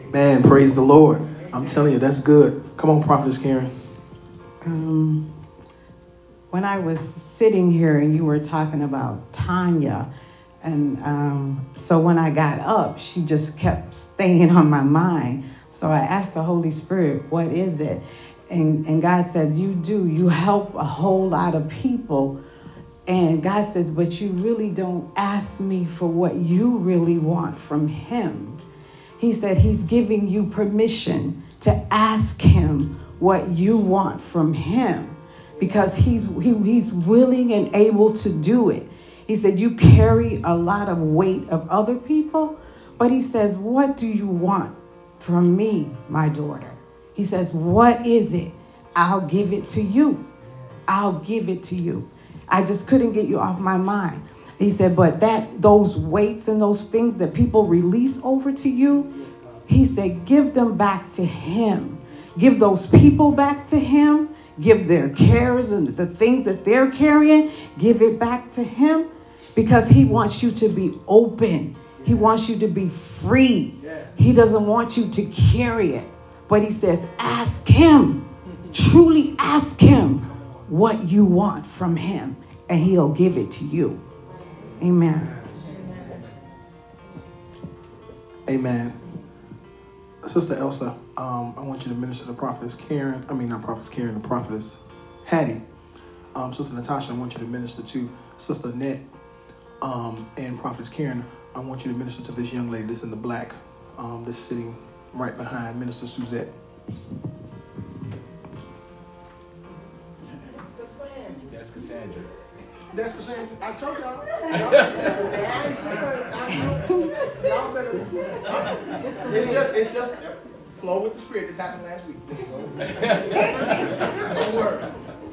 Man, praise the Lord. I'm telling you, that's good. Come on, Prophetess Karen. Um, when I was sitting here and you were talking about Tanya, and um, so when I got up, she just kept staying on my mind. So I asked the Holy Spirit, what is it? And, and God said, you do. You help a whole lot of people. And God says, but you really don't ask me for what you really want from him. He said he's giving you permission to ask him what you want from him, because he's he, he's willing and able to do it. He said you carry a lot of weight of other people, but he says, what do you want from me, my daughter? He says, what is it? I'll give it to you. I'll give it to you. I just couldn't get you off my mind. He said, but that those weights and those things that people release over to you, he said, give them back to him. Give those people back to him. Give their cares and the things that they're carrying, give it back to him, because he wants you to be open. He wants you to be free. He doesn't want you to carry it. But he says, ask him. Truly ask him what you want from him, and he'll give it to you. Amen. Amen. Sister Elsa, um, I want you to minister to Prophetess Karen. I mean, not Prophetess Karen, the Prophetess Hattie. Um, Sister Natasha, I want you to minister to Sister Annette. Um, and Prophetess Karen, I want you to minister to this young lady that's in the black, um, that's sitting right behind Minister Suzette. That's Cassandra. That's Cassandra. I told y'all. Y'all, I ain't saying that. I know. Y'all better. It's just, it's just flow with the Spirit. This happened last week. Let's go. Don't worry.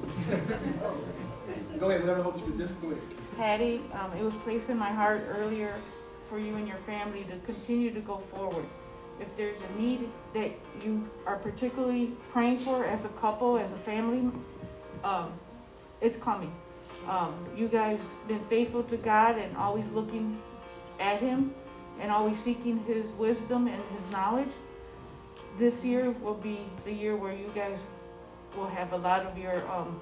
Go ahead, whatever the Holy Spirit. Just go ahead. Patty, um, it was placed in my heart earlier for you and your family to continue to go forward. If there's a need that you are particularly praying for as a couple, as a family, um, it's coming. Um, you guys been faithful to God and always looking at him and always seeking his wisdom and his knowledge. This year will be the year where you guys will have a lot of your um,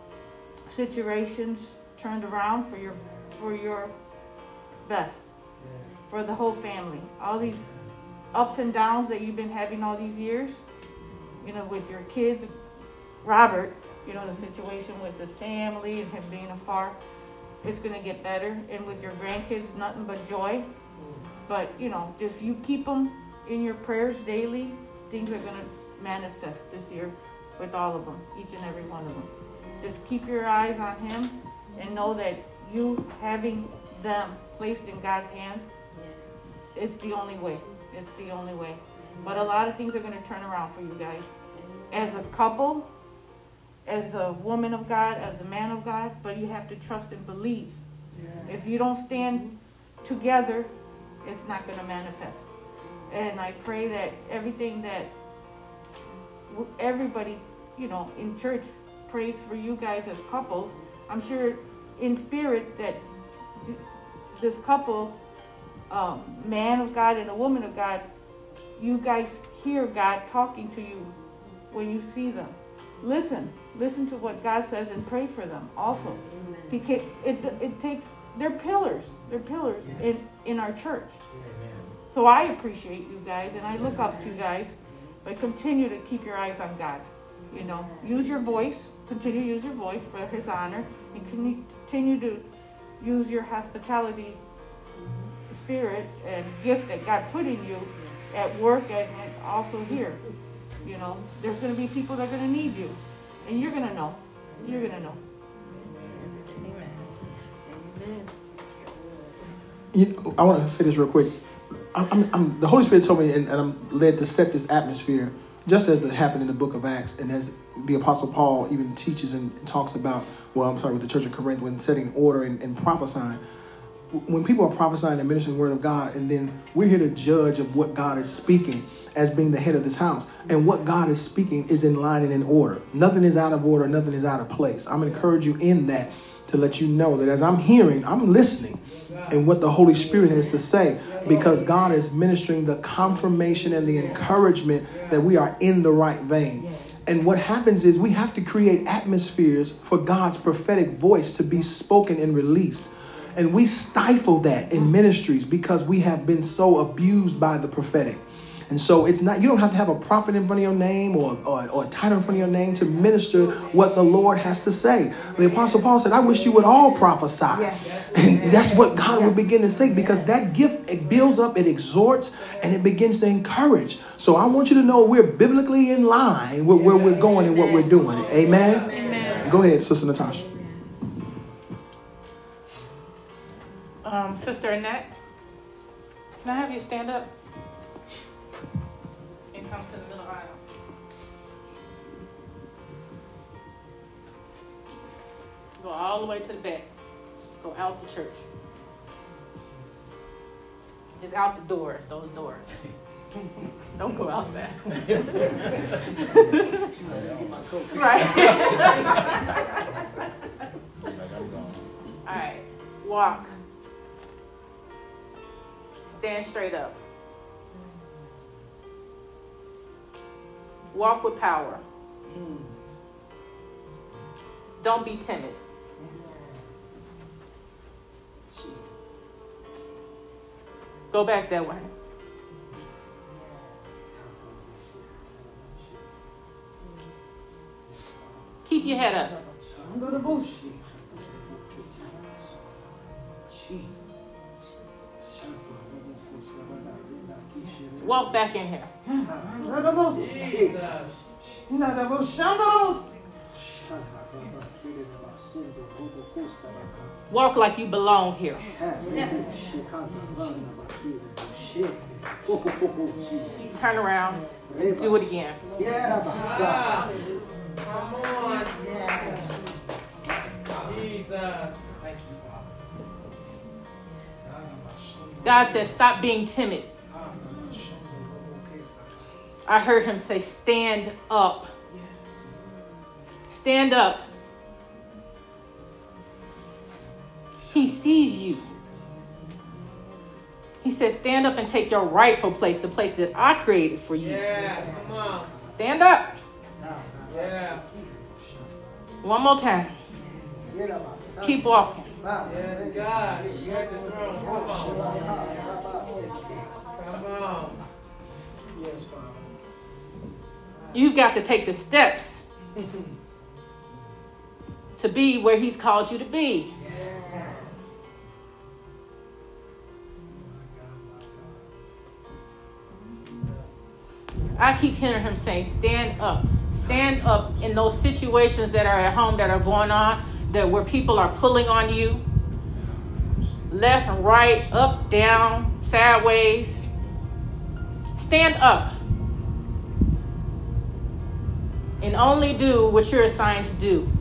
situations turned around for your for your best, for the whole family. All these ups and downs that you've been having all these years, you know, with your kids, Robert, you know, the situation with his family and him being afar, it's going to get better. And with your grandkids, nothing but joy. But, you know, just you keep them in your prayers daily, things are going to manifest this year with all of them, each and every one of them. Just keep your eyes on him and know that you having them placed in God's hands, it's the only way. It's the only way. But a lot of things are going to turn around for you guys. As a couple, as a woman of God, as a man of God, but you have to trust and believe. If you don't stand together, it's not going to manifest. And I pray that everything that everybody, you know, in church prays for you guys as couples, I'm sure in spirit that this couple, um, man of God and a woman of God, you guys hear God talking to you when you see them. Listen, listen to what God says and pray for them also. Because it, it takes, they're pillars, they're pillars in, in our church. So I appreciate you guys and I look up to you guys, but continue to keep your eyes on God. You know, use your voice, continue to use your voice for his honor, and continue to use your hospitality spirit and gift that God put in you at work and, and also here. You know, there's going to be people that are going to need you, and you're going to know. You're going to know. Amen. Amen. You know, I want to say this real quick. I'm, I'm, I'm, the Holy Spirit told me, and, and I'm led to set this atmosphere, just as it happened in the book of Acts, and as the Apostle Paul even teaches and, and talks about, well, I'm sorry, with the Church of Corinth, when setting order and, and prophesying. When people are prophesying and ministering the word of God, and then we're here to judge of what God is speaking as being the head of this house. And what God is speaking is in line and in order. Nothing is out of order. Nothing is out of place. I'm going to encourage you in that to let you know that as I'm hearing, I'm listening and what the Holy Spirit has to say, because God is ministering the confirmation and the encouragement that we are in the right vein. And what happens is we have to create atmospheres for God's prophetic voice to be spoken and released. And we stifle that in ministries because we have been so abused by the prophetic. And so it's not, you don't have to have a prophet in front of your name or, or, or a title in front of your name to minister what the Lord has to say. The Apostle Paul said, I wish you would all prophesy. Yes. And that's what God would begin to say, because that gift, it builds up, it exhorts, and it begins to encourage. So I want you to know we're biblically in line with where we're going and what we're doing. Amen? Amen. Go ahead, Sister Natasha. Um, Sister Annette, can I have you stand up? Come to the middle aisle. Go all the way to the back. Go out the church. Just out the doors, those doors. Don't go outside. Right. All right. Walk. Stand straight up. Walk with power. Don't be timid. Go back that way. Keep your head up. Walk back in here. Walk like you belong here. Turn around and do it again. Come on. Jesus. God says, stop being timid. I heard him say, stand up. Stand up. He sees you. He says, stand up and take your rightful place, the place that I created for you. Yeah, come on. Stand up. Yeah. One more time. Keep walking. Yes, God. You at the throne. Come on. Come on. Yes, Father. You've got to take the steps to be where he's called you to be. I keep hearing him say, stand up. Stand up in those situations that are at home that are going on, that where people are pulling on you. Left and right, up, down, sideways. Stand up. And only do what you're assigned to do.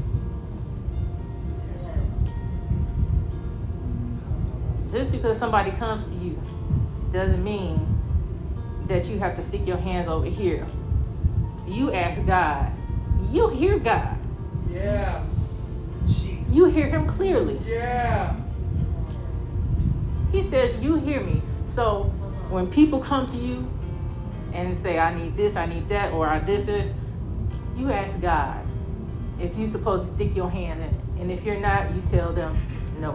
Just because somebody comes to you doesn't mean that you have to stick your hands over here. You ask God. You hear God. Yeah. You hear him clearly. Yeah. He says, you hear me. So when people come to you and say, I need this, I need that, or I this, this, you ask God if you're supposed to stick your hand in it. And if you're not, you tell them no.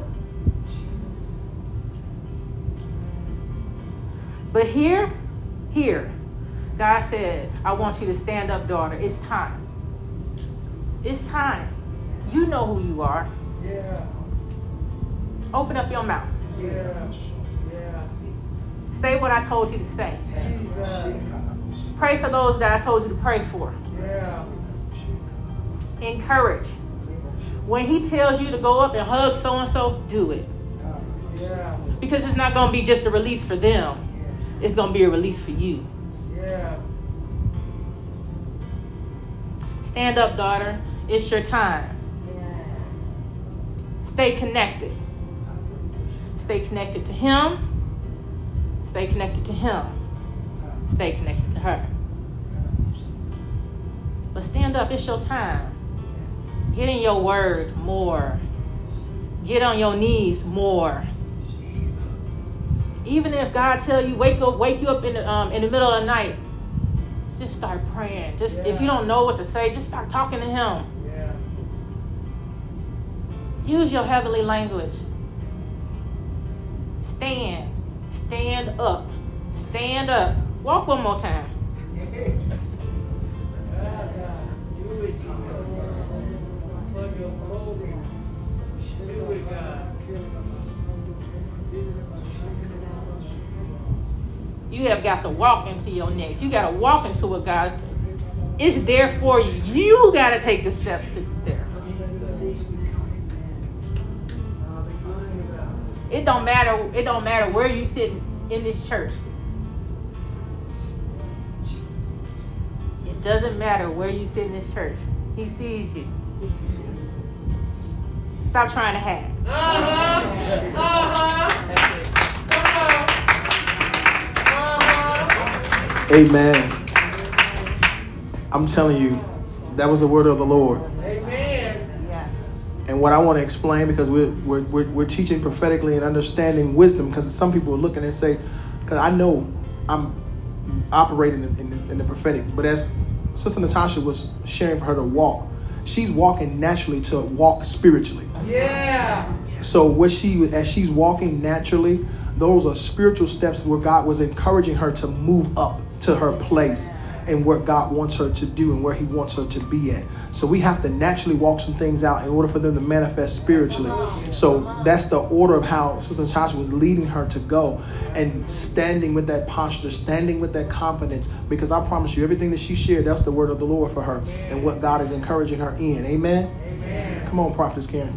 But here, here, God said, I want you to stand up, daughter. It's time. It's time. You know who you are. Yeah. Open up your mouth. Yeah. Yeah. Say what I told you to say. Jesus. Pray for those that I told you to pray for. Yeah. Encourage. When he tells you to go up and hug so-and-so, do it. Yeah. Because it's not going to be just a release for them. It's going to be a release for you. Yeah. Stand up, daughter. It's your time. Stay connected. Stay connected to him. Stay connected to him. Stay connected to her. But stand up. It's your time. Get in your word more. Get on your knees more. Even if God tell you wake up, wake you up in the um, in the middle of the night, just start praying. Just yeah. If you don't know what to say, just start talking to Him. Yeah. Use your heavenly language. Stand, stand up, stand up. Walk one more time. You have got to walk into your next. You got to walk into what God's doing. It's there for you. You got to take the steps to get there. It don't matter. It don't matter where you sit in this church. It doesn't matter where you sit in this church. He sees you. Stop trying to hide. Uh-huh. Uh-huh. That's it. Amen. I'm telling you, that was the word of the Lord. Amen. Yes. And what I want to explain, because we're, we're, we're, we're teaching prophetically and understanding wisdom, because some people are looking and say, because I know I'm operating in, in, the, in the prophetic, but as Sister Natasha was sharing for her to walk, she's walking naturally to walk spiritually. Yeah. So what she, as she's walking naturally, those are spiritual steps where God was encouraging her to move up to her place and where God wants her to do and where He wants her to be at. So we have to naturally walk some things out in order for them to manifest spiritually. So that's the order of how Sister Natasha was leading her to go, and standing with that posture, standing with that confidence, because I promise you, everything that she shared, that's the word of the Lord for her and what God is encouraging her in. Amen? Amen. Come on, Prophetess Karen.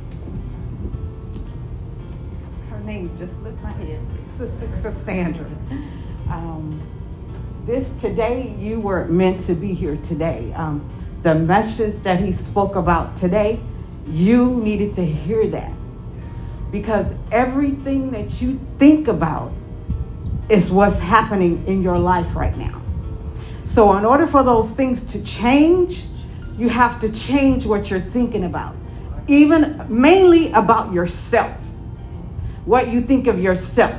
Her name just slipped my head. Sister Cassandra. Um, this today, you were meant to be here today. Um, the message that he spoke about today, you needed to hear that, because everything that you think about is what's happening in your life right now. So in order for those things to change, you have to change what you're thinking about, even mainly about yourself, what you think of yourself.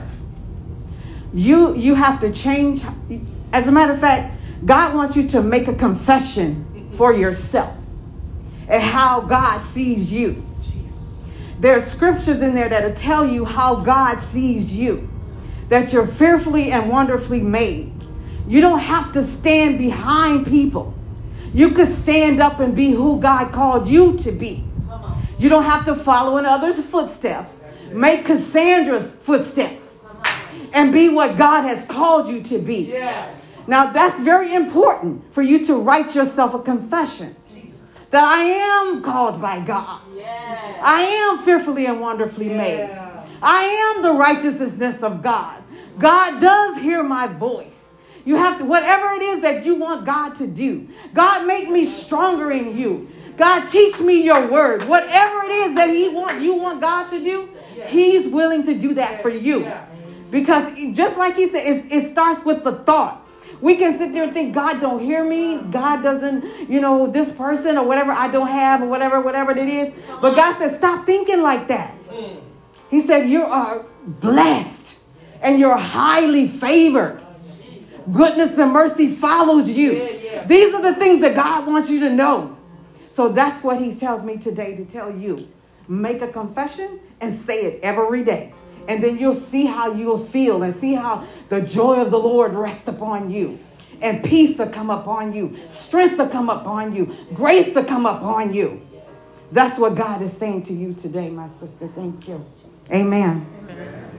You you have to change. As a matter of fact, God wants you to make a confession for yourself and how God sees you. There are scriptures in there that'll tell you how God sees you, that you're fearfully and wonderfully made. You don't have to stand behind people. You could stand up and be who God called you to be. You don't have to follow in others' footsteps. Make Cassandra's footsteps and be what God has called you to be. Yes. Now, that's very important for you to write yourself a confession that I am called by God. Yeah. I am fearfully and wonderfully made. Yeah. I am the righteousness of God. God does hear my voice. You have to, whatever it is that you want God to do, God, make me stronger in you. God, teach me your word. Whatever it is that He want, you want God to do, He's willing to do that for you. Because just like He said, it, it starts with the thought. We can sit there and think, God don't hear me. God doesn't, you know, this person or whatever I don't have or whatever, whatever it is. But God said, stop thinking like that. He said, you are blessed and you're highly favored. Goodness and mercy follows you. These are the things that God wants you to know. So that's what He tells me today to tell you. Make a confession and say it every day. And then you'll see how you'll feel and see how the joy of the Lord rests upon you. And peace will come upon you. Strength will come upon you. Grace will come upon you. That's what God is saying to you today, my sister. Thank you. Amen. Amen.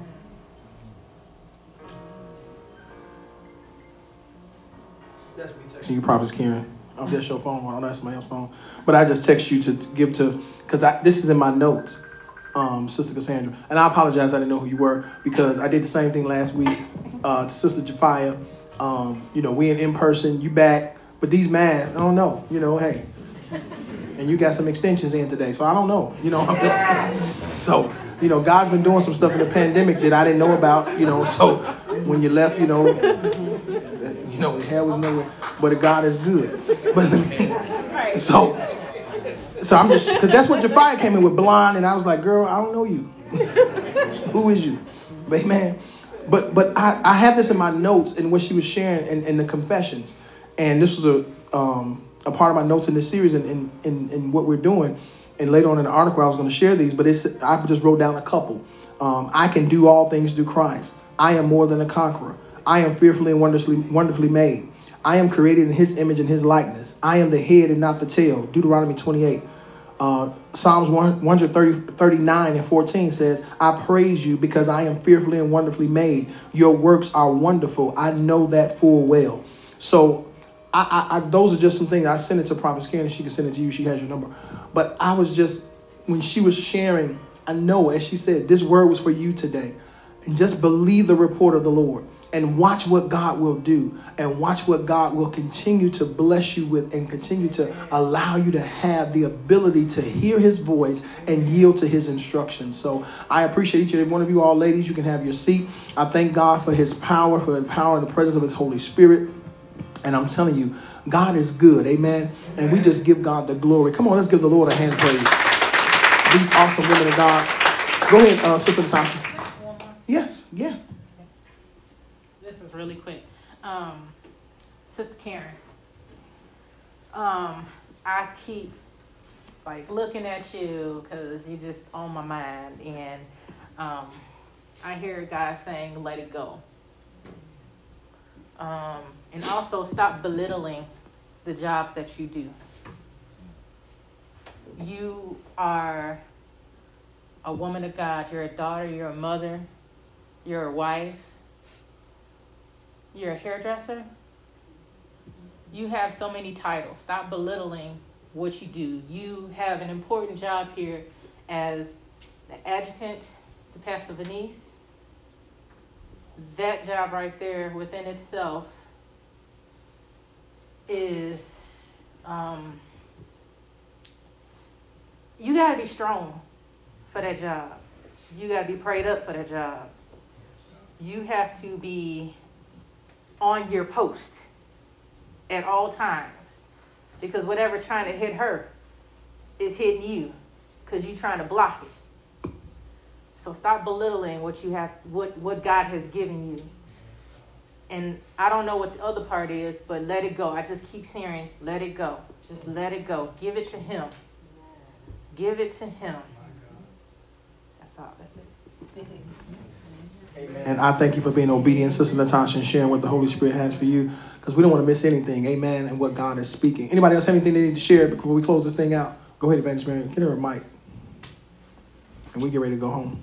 That's me texting you, Prophet Karen. Oh, that's your phone. Oh, that's my phone. But I just text you to give to, because this is in my notes. Um, Sister Cassandra, and I apologize, I didn't know who you were, because I did the same thing last week uh, to Sister Jafia. Um, you know, we in in person, you back, but these masks, I don't know, you know, hey, and you got some extensions in today, so I don't know, you know. I'm just, so you know, God's been doing some stuff in the pandemic that I didn't know about, you know. So when you left, you know, you know, hell was nowhere, but God is good. But so. So I'm just, because that's what Jafia came in with, blonde, and I was like, girl, I don't know you. Who is you? But amen. But but I, I have this in my notes and what she was sharing in, in the confessions. And this was a um, a part of my notes in this series and in, in, in what we're doing. And later on in the article, I was going to share these, but it's, I just wrote down a couple. Um, I can do all things through Christ. I am more than a conqueror. I am fearfully and wonderfully, wonderfully made. I am created in his image and his likeness. I am the head and not the tail. Deuteronomy twenty-eight. Uh, Psalms one thirty-nine and fourteen says, I praise you because I am fearfully and wonderfully made. Your works are wonderful. I know that full well. So I, I, I those are just some things. I sent it to Prophet Karen and she can send it to you. She has your number. But I was just, when she was sharing, I know, as she said, this word was for you today. And just believe the report of the Lord. And watch what God will do. And watch what God will continue to bless you with. And continue to allow you to have the ability to hear his voice and yield to his instructions. So I appreciate each and every one of you all, ladies. You can have your seat. I thank God for his power, for the power and the presence of his Holy Spirit. And I'm telling you, God is good. Amen. And we just give God the glory. Come on, let's give the Lord a hand praise. These awesome women of God. Go ahead, uh, Sister Natasha. Yes, yeah. This is really quick. Um, Sister Karen, um, I keep like looking at you because you're just on my mind. And um, I hear God saying, let it go. Um, and also stop belittling the jobs that you do. You are a woman of God. You're a daughter. You're a mother. You're a wife. You're a hairdresser. You have so many titles. Stop belittling what you do. You have an important job here as the adjutant to Pastor Venice. That job right there within itself is, um, you got to be strong for that job. You got to be prayed up for that job. You have to be on your post at all times, because whatever's trying to hit her is hitting you because you're trying to block it. So stop belittling what you have, what, what God has given you. And I don't know what the other part is, but let it go. I just keep hearing, let it go. Just let it go. Give it to him. Give it to him. That's all. That's it. Amen. And I thank you for being obedient, Sister Natasha, and sharing what the Holy Spirit has for you, because we don't want to miss anything. Amen. And what God is speaking. Anybody else have anything they need to share before we close this thing out? Go ahead, Evangelist Marion. Get her a mic. And we get ready to go home.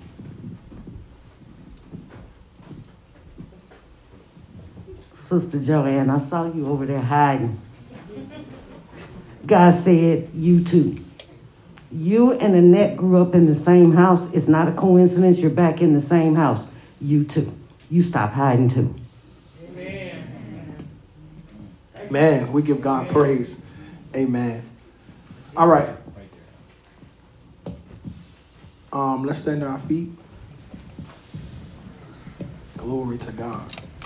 Sister Joanne, I saw you over there hiding. God said, you too. You and Annette grew up in the same house. It's not a coincidence. You're back in the same house. You too. You stop hiding too. Amen. Amen. We give God praise. Amen. All right. Um, let's stand on our feet. Glory to God.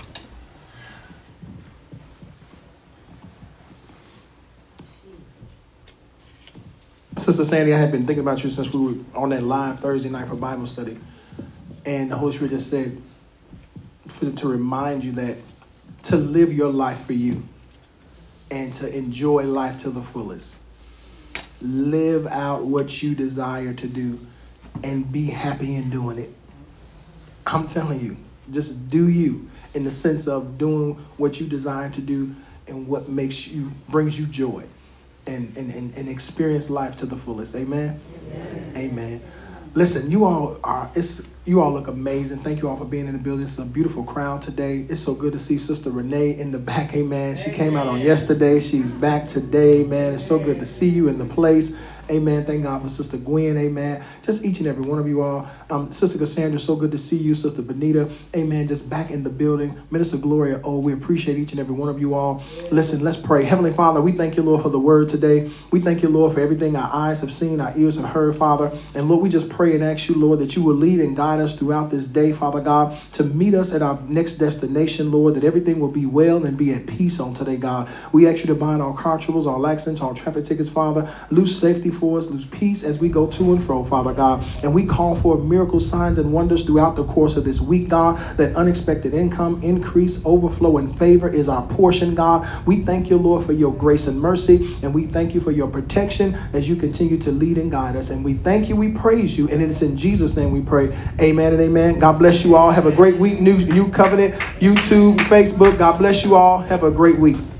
Sister Sandy, I had been thinking about you since we were on that live Thursday night for Bible study. And the Holy Spirit just said for, to remind you that to live your life for you and to enjoy life to the fullest. Live out what you desire to do and be happy in doing it. I'm telling you, just do you in the sense of doing what you desire to do and what makes you, brings you joy. And, and, and, and experience life to the fullest. Amen? Amen. Amen. Listen, you all are, it's, you all look amazing. Thank you all for being in the building. It's a beautiful crowd today. It's so good to see Sister Renee in the back. Amen. She Amen. Came out on yesterday. She's back today, man. It's so good to see you in the place. Amen. Thank God for Sister Gwen. Amen. Just each and every one of you all. Um, Sister Cassandra, so good to see you. Sister Benita. Amen. Just back in the building. Minister Gloria. Oh, we appreciate each and every one of you all. Listen, let's pray. Heavenly Father, we thank you, Lord, for the word today. We thank you, Lord, for everything our eyes have seen, our ears have heard, Father. And Lord, we just pray and ask you, Lord, that you will lead and guide us throughout this day, Father God, to meet us at our next destination, Lord, that everything will be well and be at peace on today, God. We ask you to bind all car troubles, all accidents, all traffic tickets, Father. Loose safety for us, lose peace as we go to and fro, Father God. And we call for miracles, signs, and wonders throughout the course of this week, God, that unexpected income, increase, overflow, and favor is our portion, God. We thank you, Lord, for your grace and mercy, and we thank you for your protection as you continue to lead and guide us. And we thank you, we praise you, and it's in Jesus' name we pray. Amen and amen. God bless you all. Have a great week. New, New Covenant, YouTube, Facebook. God bless you all. Have a great week.